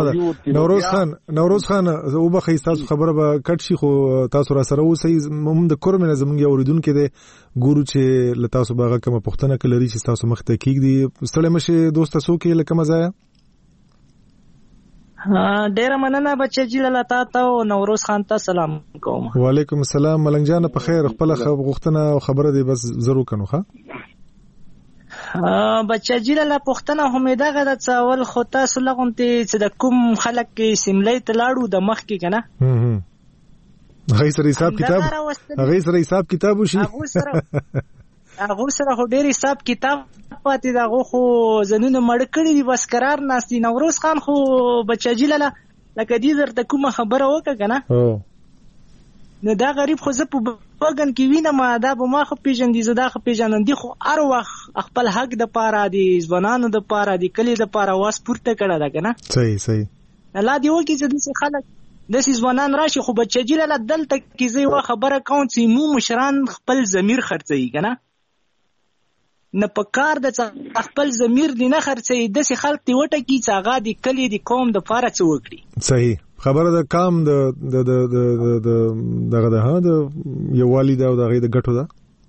S1: نوروز خان او بخې تاسو خبره به کټ شي خو تاسو را سره اوسئ. موږ د کورمه زمونږ اوریدونکو د ګورو چې ل تاسو باغه کوم پښتنه کلري چې تاسو مخ ته کیږي ستړي مشه دوست تاسو کې لکه مزایا.
S12: ډیر مننه بچی جلاله تاسو نوروز خان ته سلام کوم.
S1: وعلیکم السلام ملنګ جان په خیر. خپل غوښتنه او خبره دی بس ضرور کنو ښه
S12: بچا جیلاله پښتنه همیده غدا څول خو تاسو لغونته چې د کوم خلک کې سیملې تلاړو د مخ کې کنه
S1: هغه سره حساب کتاب وشي
S12: هغه سره هو ډېر حساب کتاب پاتې دا خو زنونه مړ کړی دي بس قرار ناستي. نوروز خان خو بچا جیلاله لکه دې درته کومه خبره وکړه کنه نو دا غریب خو زه په بګن کې وینم دا به ما خو پیژندې زه دا خو پیژنم دي خو هر وخت خپل حق د پاره دي ځوانانو د پاره دي کلی د پاره واس پورته کړه دا کنه
S1: صحیح
S12: الله دی وکي چې د خلک د ځوانان راشي خو بچی جیلاله دلته کې زه یو خبره کوم چې مو مشران خپل ضمیر خرڅي کنه نه پکار د خپل ضمیر دی نه خرڅي د خلک دی وټه کی چې هغه د کلی د قوم د پاره څه وکړي.
S1: صحیح خبره د کام دغه د یو والد او دغه د غټو ده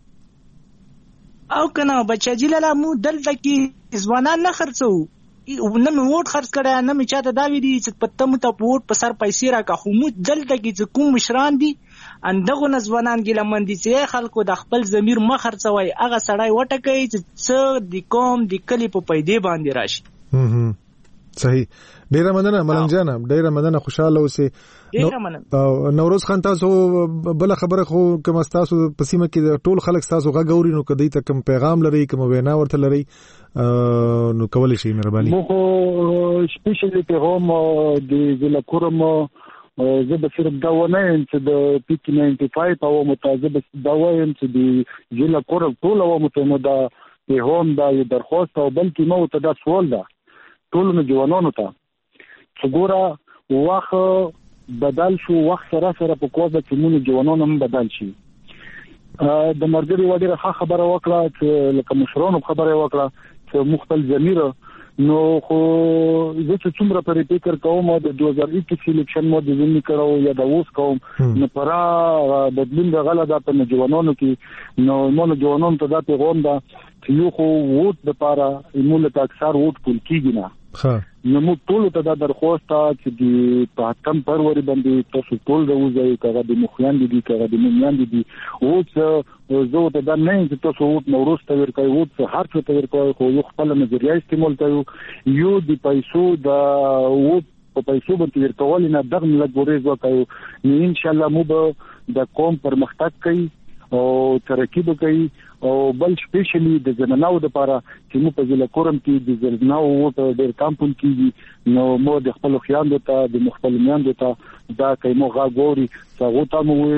S12: او کنه بچا جیلاله مو دلته کې ځوانان نه خرڅو نه مې ووټ خرڅ کړی نه مې چاته دا ویلي چې پته مو ته ووټ په سر پیسې راکړه خو مو دلته کې چې کوم مشران دي اندغه نه ځوانان ګیلمن دي چې خلکو د خپل ضمیر مخ خرڅوي هغه سړی وټه کوي چې څه د قوم د کلی په پیدې باندې راشي.
S1: صحیح ډیره مننه ملنګ جان ډیره مننه خوشاله اوسئ. نوروز خان تاسو بل خبره خو کوم تاسو په سیمه کې ټول خلک تاسو غوړي نو کدی ته کوم پیغام لري کوم وینا ورته لري نو کولای شي مهرباني.
S11: مو سپیشلی پیغام د ضلع کورم زه به صرف دا ونه چې د پی 95 او متازب دا وایم چې د ضلع کورم ټول او متنه دا پیغام دا درخواست او بلکې نو ته دا سوال ده ټول نو جوانانو ته چې ګوره وخت بدل شو وخت سره په کوزه چې مونږ جوانانو هم بدل شي. د مرګري وړي خبره وکړه چې لکه مشرانو خبره وکړه چې مختل ضمیر نو خو زه چې څومره پرې فکر کوم د 2021 سلیکشن مو د زمي کړو یا د اوس کوم نو پرا بدلون د غلا د په جوانانو کې نو مونږ جوانانو ته دا پیغام ده چې یو خو ووټ د پاره موږ ته اکثر ووټ کول کیږي نه نو موږ ټول ته دا درخواست چې د پاتم پروري باندې تاسو ټول راوځي کړه د مخیان دي کړه د ممیان دي او څه زه ته دا نه چې تاسو ووټ نوروز ته ورکوي ووټ هر څه ته ورکوي خو یو خپل نظریه استعمال کوي یو د پیسو د ووټ په پیسو باندې ورکول نه دغه ملګری وکړو نو ان شاء الله موږ د قوم پرمختګ کوي او ترقی وکړي او بل سپیشلی د زنانو لپاره چې مو په ضلع کورم کې د زنانو وټ ډېر کمپون کیږي نو مو د خپل خیاندو ته د مختلفیاندو ته دا کومه غاګوري څنګه ته مو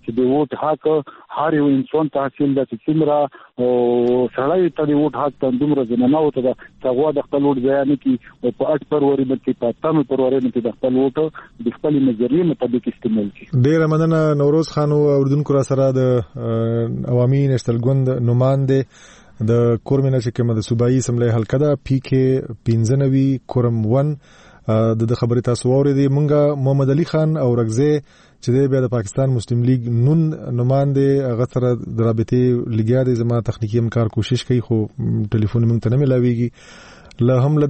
S11: چې د ووټ حق هر یو انسان ته حاصل ده چې څومره سړی ته د ووټ حق ته دومره زمینه وته ده چې هغه د خپل ووټ ځای نه کړي او په 8 فروری باندې په 8 فروری باندې د خپل ووټ د خپل نظریې مطابق استعمال کړي.
S1: ډیر مننه نوروز خان اوردونکو را سره د عوامي نشتل ګوند نماینده د کورمنه چې کومه د صوبایي اسمبلی حلقه ده پی کې 95 کورم 1 د خبرې تاسو اورېدې. مونږه محمد علي خان او رغزه چې د پاکستان مسلم لیگ نون نماینده هغه سره د رابطې لګیا دي زما تخنیکی همکار کوشش کوي خو ټلیفون مونږ ته نه ملاويږي. له هم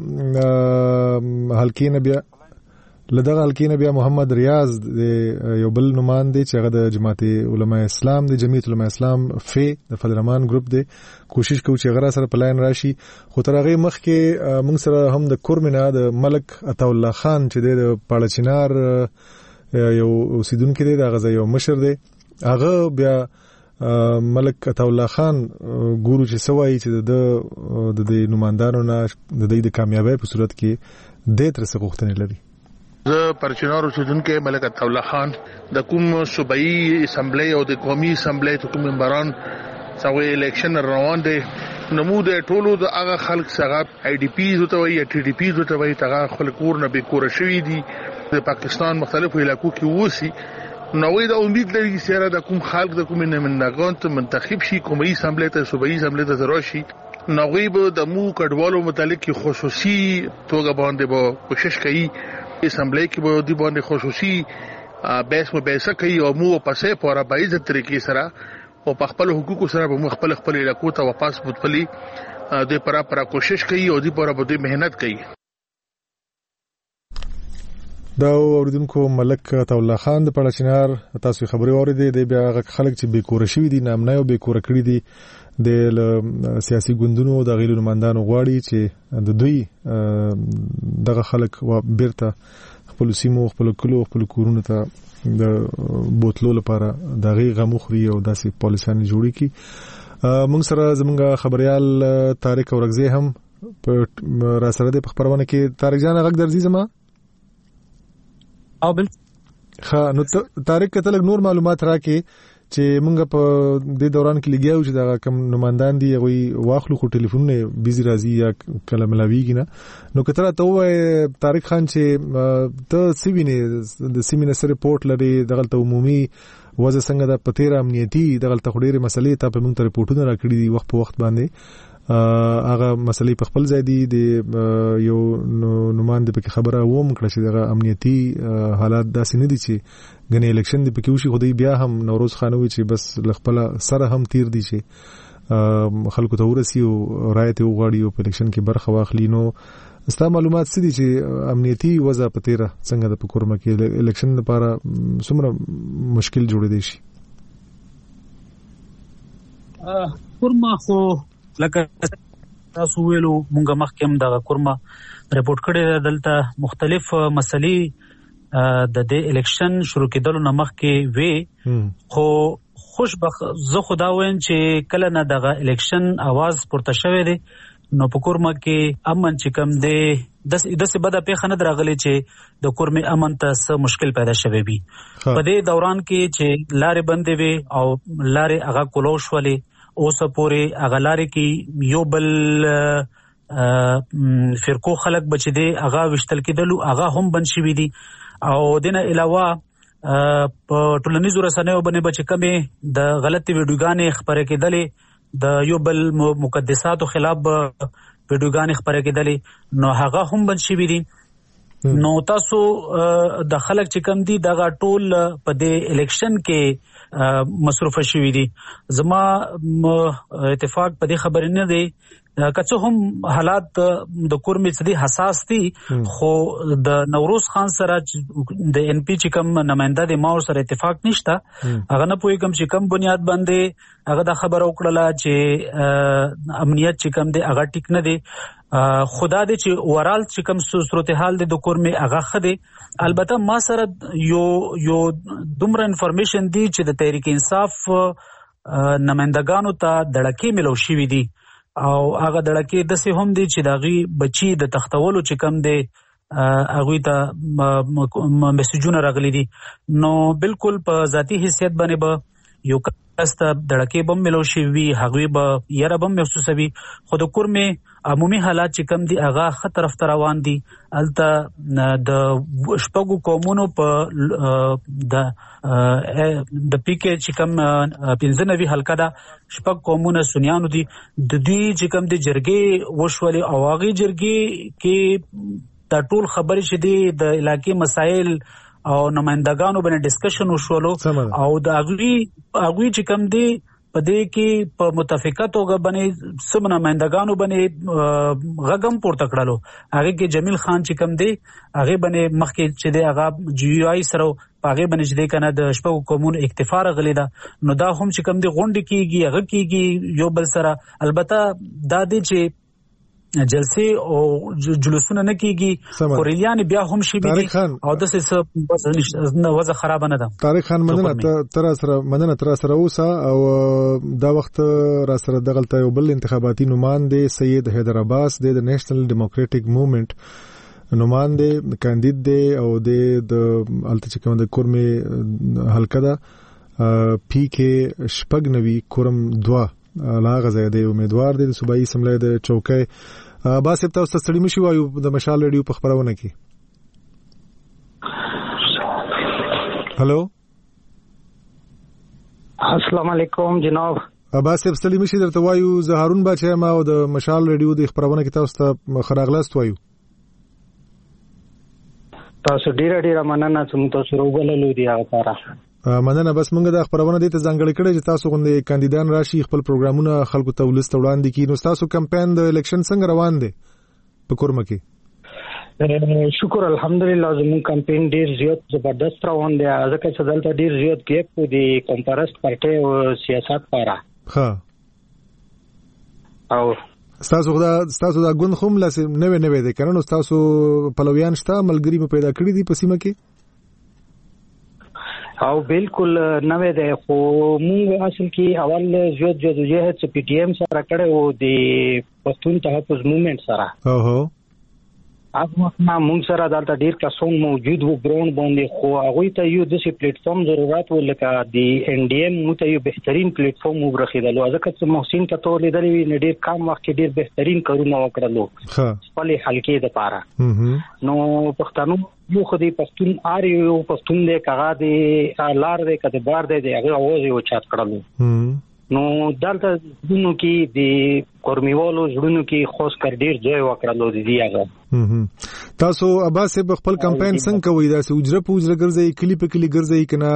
S1: لدغه حلقې نه بیا محمد ریاض د یو بل نماینده چې هغه د جماعت علماء اسلام د جمعیت علماء اسلام د فضل الرحمن ګروپ دی کوشش کوي چې غره سره پلاین راشي. خو تر هغه مخکې موږ سره هم د کورمنه د ملک عطا الله خان چې د پاړچینار یو اوسیدونکو دی د غزا یو مشر دی هغه بیا ملک عطا الله خان ګورو چې سوای چې د نمائندانو نه د کامیابی په صورت کې د تر څه غوښتنې لري.
S13: زه پرچینار اوسیدونکو ملک عطا الله خان د کوم صوبایي اسمبلی او د قومي اسمبلی ته کوم ممبران څنګه الیکشن روان دي نمود ټولو د هغه خلک څنګه آی ډی پیز او ټي ډی پیز او ټي هغه خلک ورنه به کور شوی دي د پاکستان مختلفو علاقو کې وسی نوې د امید لري چې د کوم خلک د کوم نمائندگان ته منتخب شي قومي اسمبلی ته صوبایي اسمبلی ته راشي نوې به د مو کډوالو متعلق خصوصي توګه باندې به کوشش کوي اسمبلی کې به د باندې خصوصي بحث مباحثه کوي او مو پسې پورا باید طریقې سره او په خپل حقوقو سره به خپل علاقو ته واپس بوتفلی د پرا کوشش کوي او د پورا بده مهنت کوي.
S1: دا اوردونکو ملک عطا الله خان د پړچینار تاسو خبري اوریدې د بیا خلک چې بیکور شوی دي نامنه او بیکور کړی دي د سیاسي ګوندونو د غیرو نمائندانو غواړي چې د دوی دغه خلک و بیرته خپل سیمو خپل کلو خپل کورونو ته د بوتلو لپاره دغه غمخري او داسې پالیسان جوړی کی. موږ سره زمونږ خبريال طارق اورغزي هم په را سره د خبرونه کې طارق جان غږ درځي زما
S7: او بل
S1: نو طارق کتل نور معلومات راکې چې مونږ په دې دوران کې لګیاو چې دا کم نمائندان دي غوي واخلو خو ټلیفون نه بيزي راځي یا کله ملاويږي نه نو کتره ته وای طارق خان چې ته سیوینه د سیمینه سره رپورټ لري دغه عمومي وځه څنګه د پتیر امنیتي دغه تخډيره مسلې ته په مونږ ته رپورټونه راکړي دي وخت په وخت باندې هغه مسلې په خپل ځای دي د یو نماینده په خبره ووم کړه چې دغه امنیتي حالات داسې نه دي چې غني الیکشن دی پکې وشي خدای بیا هم نوروز خانوي چې بس خپل سره هم تیر دي چې خلکو ته ورسي او رایت وغواړي او په الیکشن کې برخه واخلي. نو ستا معلومات څه دي چې امنیتي وضع په تیره څنګه د پکورمه کې الیکشن لپاره څومره مشکل جوړ دی شي؟
S7: کورما خو لکه تاسو ویلو مونږه مخکې د کورما رپورټ کړی دلته مختلف مسلې د دې الیکشن شروع کېدلو نه مخکې وی خو زه خدا وایم چې کله نه دغه الیکشن आवाज پورته شوی دی نو په کورما کې امن چې کم دی د څه بده پیښه نه درغلي چې د کورمې امن ته څه مشکل پیدا شوی وي. په دې دوران کې چې لارې بندې وي او لارې هغه کولو شولې اوس پورې هغه لارې کې یو بل فرقو خلک بچی دي هغه وشتل کېدلو هغه هم بند شوی دي او دنه علاوه په ټولنیزو رسنیو باندې بچ کمې د غلطي ویډیوګانې خبرې کېدلې د یو بل مقدساتو خلاف ویډیوګانې خبرې کېدلې نو هغه هم بند شوی دي. نو تاسو د خلک چې کم دي دغه ټول په دې الیکشن کې مصروف شوی دي. زما اتفاق په دې خبرې نه دی کڅو هم حالات د کورمې څخه حساس دي خو د نوروز خان سره د ان پی چې کوم نماینده د ماور سره اتفاق نشته هغه نه پوهیږم چې کوم بنیاد باندې هغه د خبر وکړه چې امنیت چې کوم دی هغه ټیک نه دی. خدا دې چې ورال چې کوم صورتحال د کورمې هغه خدي البته ما سره یو دومره انفارمیشن دی چې د تحریک انصاف نمائندگانو ته دړکې ملو شوې دي او هغه دړکې د سه هم دي چې داغي بچي د تختولو چې کم دی هغه ته میسجونه راغلي دي. نو بالکل په ذاتی حیثیت باندې به یو کسته دړکې بم ملو شي وي هغه به یره بم محسوسوي، خو د کورمه عمومي حالات چې کم دي هغه خطر طرف روان دي. الته د شپږو قومونو په د پیکه چې کم 95 حلقه ده، شپږ قومونه سنیانو دي. د دوی چې کم د جرګې وشولې او هغه جرګې کې د ټول خبرې چې دي د علاقې مسائل او نمائندگانو باندې ډسکشن وشولو او د اغوی چې کم دی په دې کې په متفقه توګه باندې سم نمائندگانو باندې غږم پورته کړلو. هغه کې جمیل خان چې کم دی هغه باندې مخکې چې دی هغه جی آی سره هغه باندې چې دی کنه د شپږو قومونو اکتفا راغلی ده. نو دا هم چې کم دی غونډه کیږي هغه کیږي یو بل سره. البته دا دی چې جلسه او جلوسونه نه کیږي، خوریلیان بیا هم شي بي او د څه وضع خراب نه ده.
S1: طارق خان مننه تر سره اوسه او دا وخت را سره دغلته یو بل انتخاباتي نماینده سید حیدر عباس د نېشنل ډیموکراټک موومېنټ نماینده کاندید دی او د الته کوم د کورمه حلقه ده پی کې شپږنوي کورم 2 لاغه زیاده امیدوار دي د صوبایي اسمبلی د چوکۍ. عباس صاحب تاسو ستړي مشي وایو د مشال ریډیو په خبرونه کې. هلو
S14: السلام علیکم جناب.
S1: عباس صاحب ستړي مشي درته وایو زه هارون بچا ما او د مشال ریډیو د خبرونه کې تاسو ته خراغلاست وایو.
S14: تاسو ډیره مننه چې تاسو روغللو دی هغه لپاره
S1: مننه. بس موږ د خبرونه د ته ځانګړی کړی چې تاسو غوندي کاندیدان راشي خپل پروګرامونه خلکو ته ولست وړاندې کړي. نو تاسو کمپاین د الیکشن څنګه روان دی په کورمه کې؟
S14: شکر الحمدلله زموږ کمپاین ډیر زیات زبردست روان دی، ځکه چې دلته ډیر زیات ګیپ دی کمپارست پارټي او سیاست لپاره.
S1: ها
S14: او
S1: تاسو دا ګوند خوم لاس نوې دی کنه. نو تاسو پلویان شته ملګری په پیدا کړی دي په سیمه کې؟
S14: او بالکل نوې ده، خو موږ اصل کې اول زیات جدوجہد چې پی ټی ایم سره کړه او د پښتون تحفظ موومېنټ سره
S1: اوهو
S14: هغه وخت موږ سره دلته ډیر کسان موجود وو ګراوند باندې، خو هغه ته یو د پلیټ فارم ضرورت و لکه د ان ډي ایم مو ته یو بهترین پلیټ فارم وګرځیدل. ځکه چې محسن کته لیدلې نه ډیر کم وخت کې ډیر بهترین کارونه وکړلو خپل حلقې د پاره. نو پښتنو یو خدي پښتون آر یو پښتون دې کغا دې لار دې کده بار دې هغه اوازې او چات کړلو. نو دلته دونو کې د کورمیوالو ژوندونو کې خوش کر ډیر ځای وکړلو دي هغه.
S1: تاسو عباس په خپل کمپاین څنګه کوي؟ دا سوجره پوجره ګرځي کلی په کلی ګرځي کنه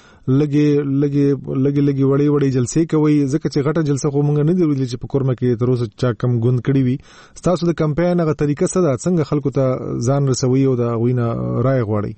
S1: لګي وړي جلسې کوي؟ ځکه چې غټه جلسه خو مونږ نه دی ویلي چې په کورمه کې تر اوسه چا کم ګوند کړی وي. تاسو د کمپاین هغه طریقه څه ده څنګه خلکو ته ځان رسوي او دا غوینه رائے غواړي؟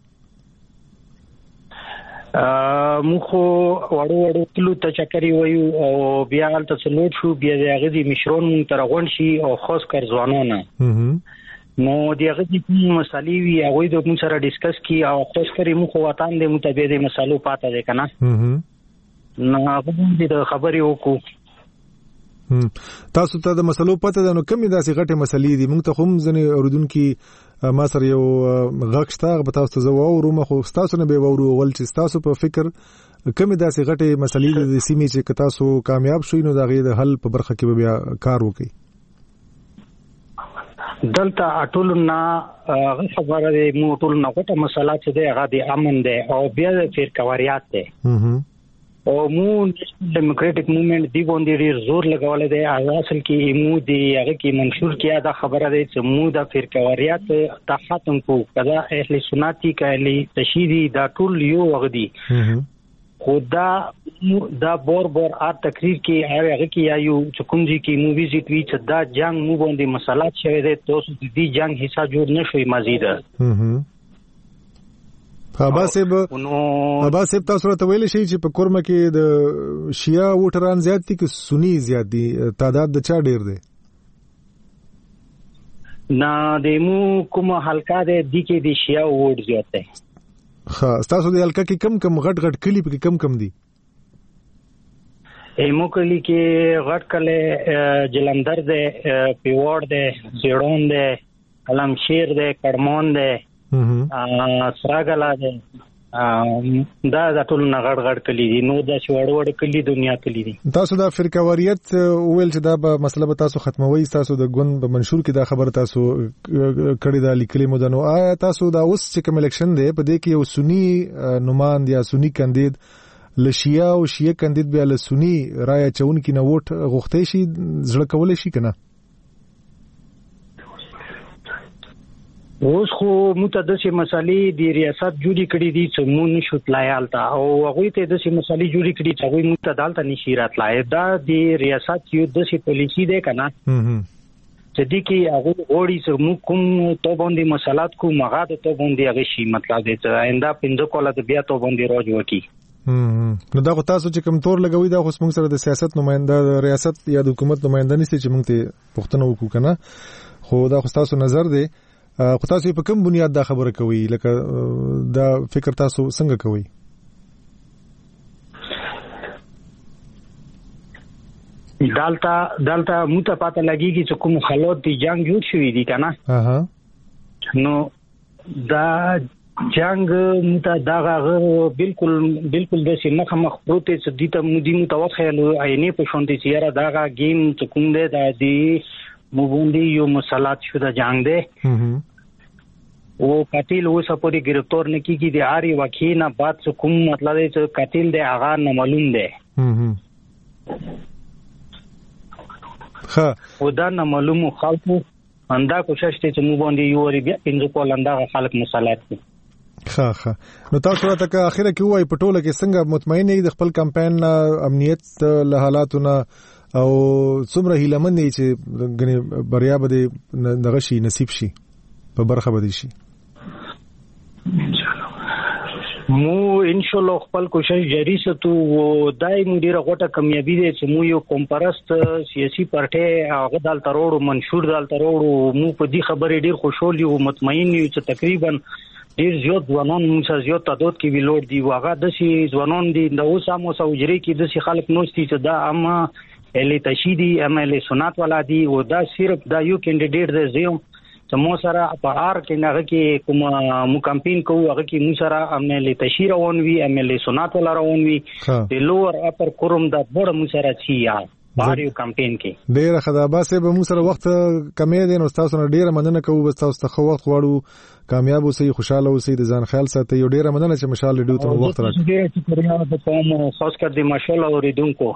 S14: مخو وړو کلو ته چکرې وایو او بیا حالت سلوټ شو، بیا د هغه د مشرون مون تر غون شي او خاص کر ځوانانه نو د هغه د مسالې وی هغه د مون سره ډیسکس کی او خاص کر مخو وطن د متبادل د مسالو پاته ده کنه. نو هغه د خبرې وکړو.
S1: تاسو ته د مسلو پته ده نو کومې داسې غټه مسلې دي؟ موږ ته هم ځنې اوریدونکو ما سره یو غږ شته به تاسو ته زه واورم، خو تاسو نه به واورو ول چې تاسو په فکر کومې داسې غټه مسلې د سیمې چې تاسو کامیاب شوي نو دا غي د حل په برخه کې بیا کار وکړي.
S14: دلته اټولنا خبره د موټول نه غټه مسله چې ده هغه د امن ده او بیا د فرقواریات ده او مو ډیموکراټک موومېنټ دی باندې ډیر زور لګولې دی. اصل کې مو دی هغه کې منشور کیا دا خبره ده چې مو د فرقواریات ته ختم کو کدا اهل سنتي کایلی تشیدی دا ټول یو وغدي. خدا دا بور ار تقریر کې هغه کې یو چکمجي کې مو ویزیټ وی چې دا جنگ مو باندې مسالات شوه ده تاسو دې جنگ حصہ جوړ نشوي مزید.
S1: عباس صاحب تاسو ته ویل شي چې په کورمه کې د شیعه ووټران زیات دي که سنی زیات دي؟ تعداد د چا ډیر دی؟
S14: نه د مو کومه حلقه ده د کې د شیعه ووټ زیات دی.
S1: ها تاسو د حلقه کې کم غټ کلی په کم دي؟
S14: ایمو کلی کې غټ کله جلندر ده، پیوړ ده، زیړون ده، علمشیر دی، کړمون دی، سراګلا دی، دا ټول نغړ غړ کلی دي. نو دا چې وړ وړ کلی دنیا کلی دي.
S1: تاسو دا فرقواریت ویل چې دا به مسله به تاسو ختموي، تاسو د ګوند په منشور کې دا خبر تاسو کړی دا لیکلي مودنو. آیا تاسو دا اوس چې کوم الیکشن دی په دې کې یو سنی نمائند یا سنی کاندید لشیا او شیعه کاندید به له سنی رائے چون کې نه ووټ غوښتي شي زړه کولای شي کنه؟
S14: اوس خو موږ د سي مسالې د ریاست جوړی کړې دي چې مونږ نشو تلایال تا او هغه ته د سي مسالې جوړی کړې چې هغه موږ ته دالته نشي راتلای. دا د ریاست یو د سي پالیسی ده کنه چې دي کې هغه وړي چې موږ کوم تو باندې مسالات کو مغه د تو باندې هغه شي مطلب دی چې آینده پنځه کوله د بیا تو باندې راځي وکی.
S1: نو دا تاسو چې کوم تور لګوي دا خو موږ سره د سیاست نماینده ریاست یا د حکومت نماینده نشي چې موږ ته پښتنه وکړو کنه. خو دا خو تاسو نظر دی. خو تاسو په کوم بنیاد دا خبره کوي لکه دا فکر تاسو څنګه کوي؟
S14: دالتا موته پته لګیږي چې کوم حالات دی جنگ جوړ شوی دی کنه. نو دا جنگ موته دا بالکل د سي مخ پروت چې د ته مودي متوخیل عینې په شونډې چې یاره دا گیم چې کوم دی دا دی مبوندی یو مسالات شده جنگ ده او قاتل اوسه پوری گرفتار نه کیږي د آری واقعي نه بعد څه کوم مطلب دی چې قاتل دی هغه نه معلوم دی. او دا نه معلوم خلکو انده کوشش ته چې مو باندې یو ری بیا پنځه کول انده خلک مسالات دي.
S1: نو تاسو راته که اخیره کې وای په ټوله کې څنګه مطمئن یې د خپل کمپاین امنیت له حالاتونه او څومره هیلمن دی چې غني بریا به دغه شي نصیب شي په برخه بدی شي؟
S14: مو ان شاء الله خپل کوشش جاری ستو و دای مدیر غوټه کامیابی دي چې مو یو کومپرست سیاسي پارټي هغه دال تروړو منشور دال تروړو مو په دې خبرې ډیر خوشحال یو مطمئن یو چې تقریبا ډیر زیات ځوانان موږ زیات تعداد کې ویلوړ دي واغه د سي ځوانان دي د اوسه مو سوجري کې د سي خلک نوستي چې دا اما الی تشیدی الی سنت ولا دی او دا صرف دا یو کینډیډیټ دی زیو چې مو سره په آر کې نه کې کوم مو کمپین کوو هغه کې مو سره الی تشیر روان وی الی سنت ولا روان وی د لوور اپر کوم دا بڑ مو سره چی یا باریو کمپین کې
S1: ډیر خدابه سه به مو سره وخت کمې دي نو تاسو نه ډیر مننه کوو بس تاسو ته وخت غواړو کامیاب اوسئ خوشاله اوسئ د ځان خیال ساتئ یو ډیر مننه چې مشال ډیو ته وخت راکړئ.
S14: ډیر شکریہ د قوم خاص کر د مشال اوریدونکو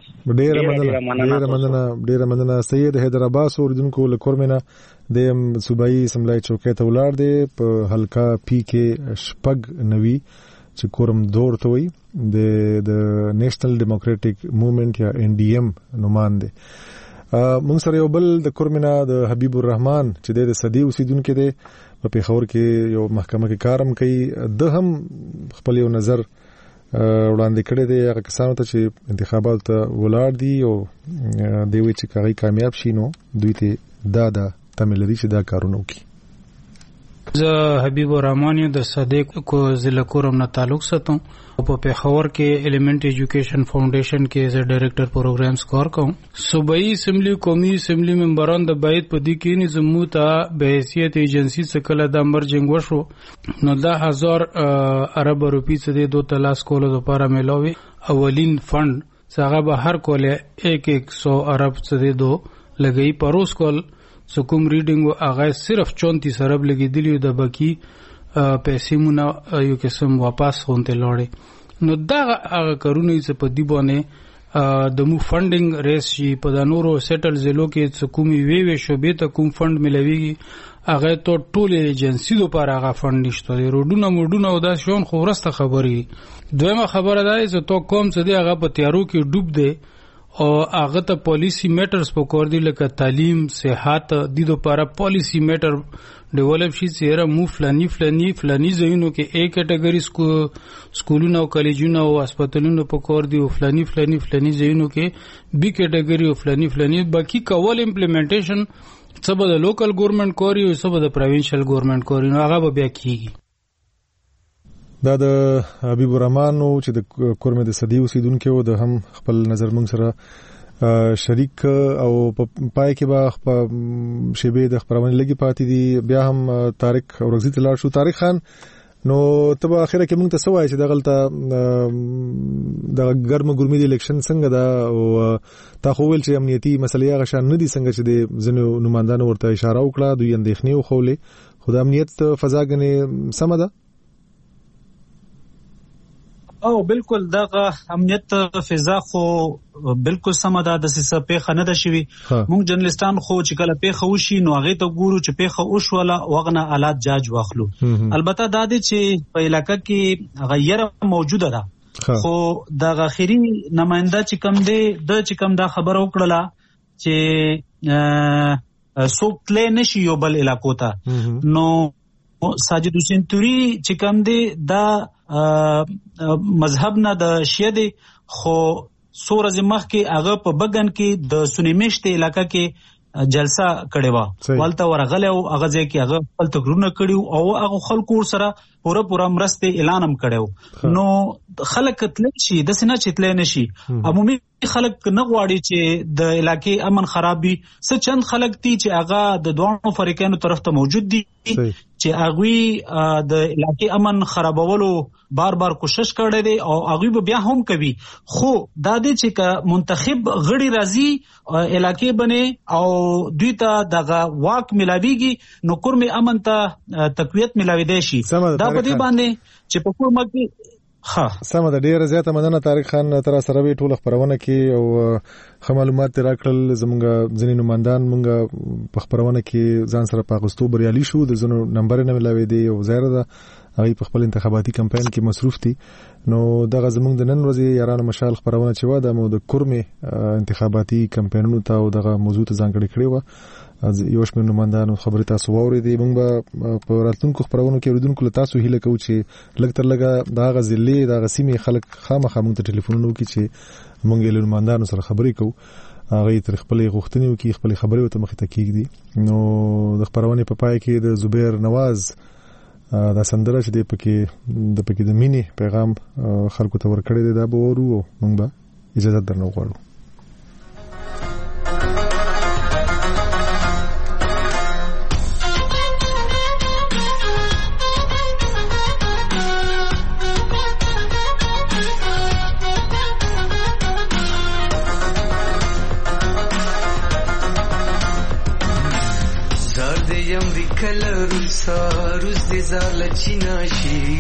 S1: ډیر مننه سید حیدر عباس اوریدونکو لکورمنه د صوبایي اسمبلی چوکۍ ته ولاړ دی په حلقه پی کې شپږ نوي چې کورم دور ته وي د نیشنل ډیموکراټک موومېنټ یا ان ډي ایم نمائنده. موږ سره یو بل د کورمنه د حبیب الرحمن چې د صدی اوسیدونکو دی په پیښور کې یو محکمه کې کارم کوي د هم خپل یو نظر وړاندې کړی دی هغه کسانو ته چې انتخابات ته ولاړ دي او دوی چې کاغی کامیاب شي نو دوی ته دا تمه لري چې دا کارونه وکړي.
S15: زه حبیب الرحمن د صدیق کو ضلع کورم نه تعلق ساتم او په پیښور کې ایلیمنٹ ایجوکیشن فاونډیشن کې زه ډایریکټر پروګرامز کار کوم. صوبایي اسمبلی قومي اسمبلی ممبران د باید په دې کې نظمو ته به حیثیت ایجنسی څخه د مرجنګ وشو نو 10,000 عرب روپی څخه د تلاش کولو لپاره ملوي اولین فند څنګه به هر کوله 100 عرب څخه دو لګي پروس کول سکوم ریډینګ هغه صرف 34 عرب لګیدلی د باقی پیسې مونږ یو قسم واپس غونته لوړې نو دا هغه کارونه چې په دی باندې د مو فندینګ ریس شي په د نورو سیټل زلو کې کومي وی شوبې ته کوم فند ملويږي هغه ته ټول ایجنسی لپاره هغه فند نشته روډونه موډونه او دا شون خو ورسته خبري. دویمه خبره ده چې تو کوم څه دی هغه په تیارو کې ډوب دی او هغه ته پالیسی میټرز په کور دی لکه تعلیم صحت د لپاره پالیسی میټر ډیولپ شي چې مو فلانی ځایونو کې A کټګوري سکولونو او کالجونو او هسپتالونو په کور دی او فلانی ځایونو کې B کټګوري او فلانی باقي کول امپلیمنټیشن څه به د لوکل ګورنمنت کوي او څه به د پروینشل ګورنمنت کوي نو هغه به بیا کیږي.
S1: دا د حبیب الرحمن چې د کورمه د صدی اوسیدونکو د هم خپل نظر مونږ سره شریک او پای کې به شیبه د خبرونه لګي پاتې دي. بیا هم طارق اورغزي تلار شو. طارق خان نو تبه اخره کې موږ ته سوای چې دغلطه د ګرم ګرمي د الیکشن څنګه دا او تا خو ویل چې امنیتي مسلې هغه شان نه دي څنګه چې د ځینو نمائندانو ورته اشاره وکړه دوی اندېښنې وخولې خو د امنیت فضاګنې سم ده
S7: او بالکل دغه امنیت فضا خو بالکل سم ده د څه پیښه نه ده شوی. موږ جرنالستان خو چې کله پیښه وشي نو هغه ته ګورو چې پیښه وشوله وغنه آلات جاج واخلو. البته دا دي چې په علاقې کې غیر موجوده ده خو د اخیری نماینده چې کم دی د چې کم دا خبر وکړه چې څوک تل نشي یو بل علاقو ته نو ساجد حسین توري چې کم دی دا مذهب نه د شیعه دی خو سورز مخ کې هغه په بغن کې د سنی مشت علاقې کې جلسه کړې و ولته ورغله او هغه ځکه هغه خپل تګرونه کړیو او هغه خلکو سره پوره مرسته اعلان هم کړو. نو خلک تل شي د سینه چتل نه شي عمومي خلک نه غواړي چې د علاقې امن خرابي. څه چند خلک دي چې هغه د دوه فریقانو طرف ته موجود دي چې هغه د علاقې امن خرابولو بار کوشش کړي دي او هغه بیا هم کوي. خو دا دي چې منتخب غړي راځي علاقې بنه او دوی ته دغه واک ملاويږي نو کورم امن ته تقویت ملاوي دي شي. دا په دې باندې چې په کورم کې
S1: سم ده. ډیره زیاته مننه طارق خان تر سره وی ټول خبرونه کې او معلومات راکړل. زمونږ ځینې نمائندان مونږ په خبرونه کې ځان سره پاغستو بریالي شو د زونو نمبر نه ملاوي دي او ظاهر ده هغه په خپل انتخاباتي کمپاین کې مصروف دي. نو دغه زمونږ د نن ورځې یارانه مشال خبرونه چې و د مو د کورمه انتخاباتي کمپاینونو ته او دغه موضوع ته ځانګړي کړی و یو شمېر نمائندانو خبرې تاسو واورېدې. موږ به په راتلونکو خبرونو کې اوریدونکو له تاسو هیله کوو چې لږ تر لږه دا غزلې دا غسیمې خلک خامخا موږ ته ټلیفونونه وکړي چې موږ له نمائندانو سره خبرې کوو هغه تر خپل غوښتنې وکړي خپل خبرې وته مخ ته کېږي. نو د خبرونه په پای کې د زبیر نواز دا سندره چې د پکې د مینې پیغام خلکو ته ورکړی دی دا به ورو موږ به اجازه درنه غواړو.
S16: روز دې زال چیناشي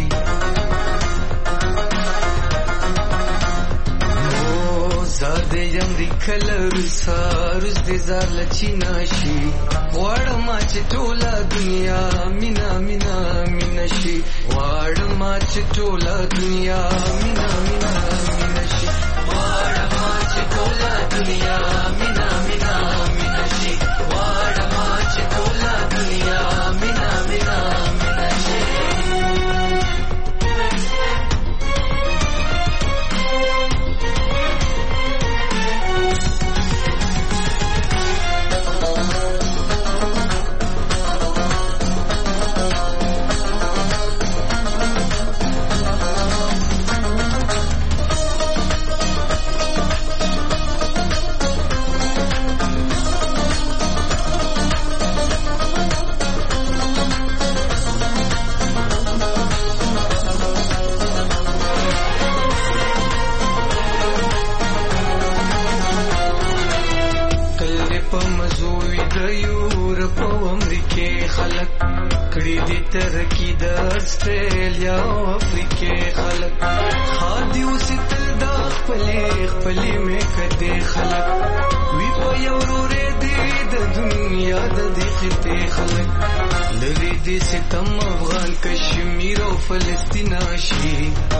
S16: او زاده یم دی کلر روز دې زال چیناشي واړه ما چې ټوله دنیا مینا مینا مینا شي واړه ما چې ټوله دنیا مینا مینا مینا شي واړه ما چې ټوله دنیا مینا مینا مینا شي واړه ما چې ټوله دنیا مینا مینا مینا شي. ترکی د استرالیا او افریقې خلک خادي وستل د خپلې مې کده خلک وی په یو ورې دې د دنیا د دې خته خلک لری دې ستم افغان کشمیر او فلسطین شي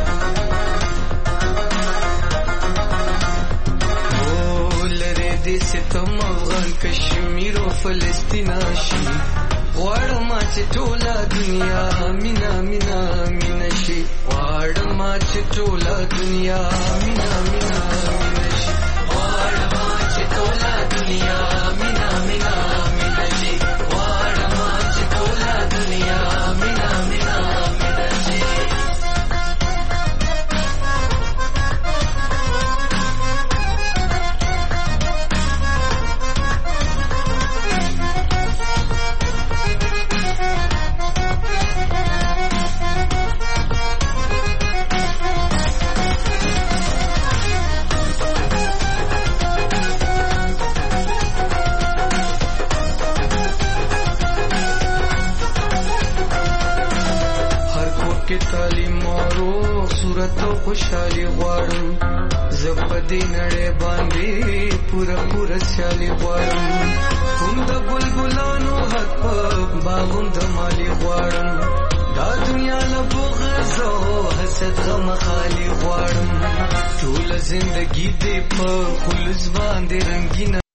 S16: او لری دې ستم افغان کشمیر او فلسطین شي واړه ما چې ټوله دنیا مینا مینا مینا شي واړه ما چې ټوله دنیا مینا مینا مینا شي واړه ما چې ټوله دنیا مینا مینا مینا شي واړه ما چې ټوله دنیا مینا مینا مینا شي. صورت او خوشحالي غواړم زپدې نړۍ باندې پورا سیالي غواړم هم د بلبلانو حق په باغوم د مالی غواړم دا دنیا له بغض او حسد غم خالي غواړم ټول زندگی دې په خلوص باندې رنگینه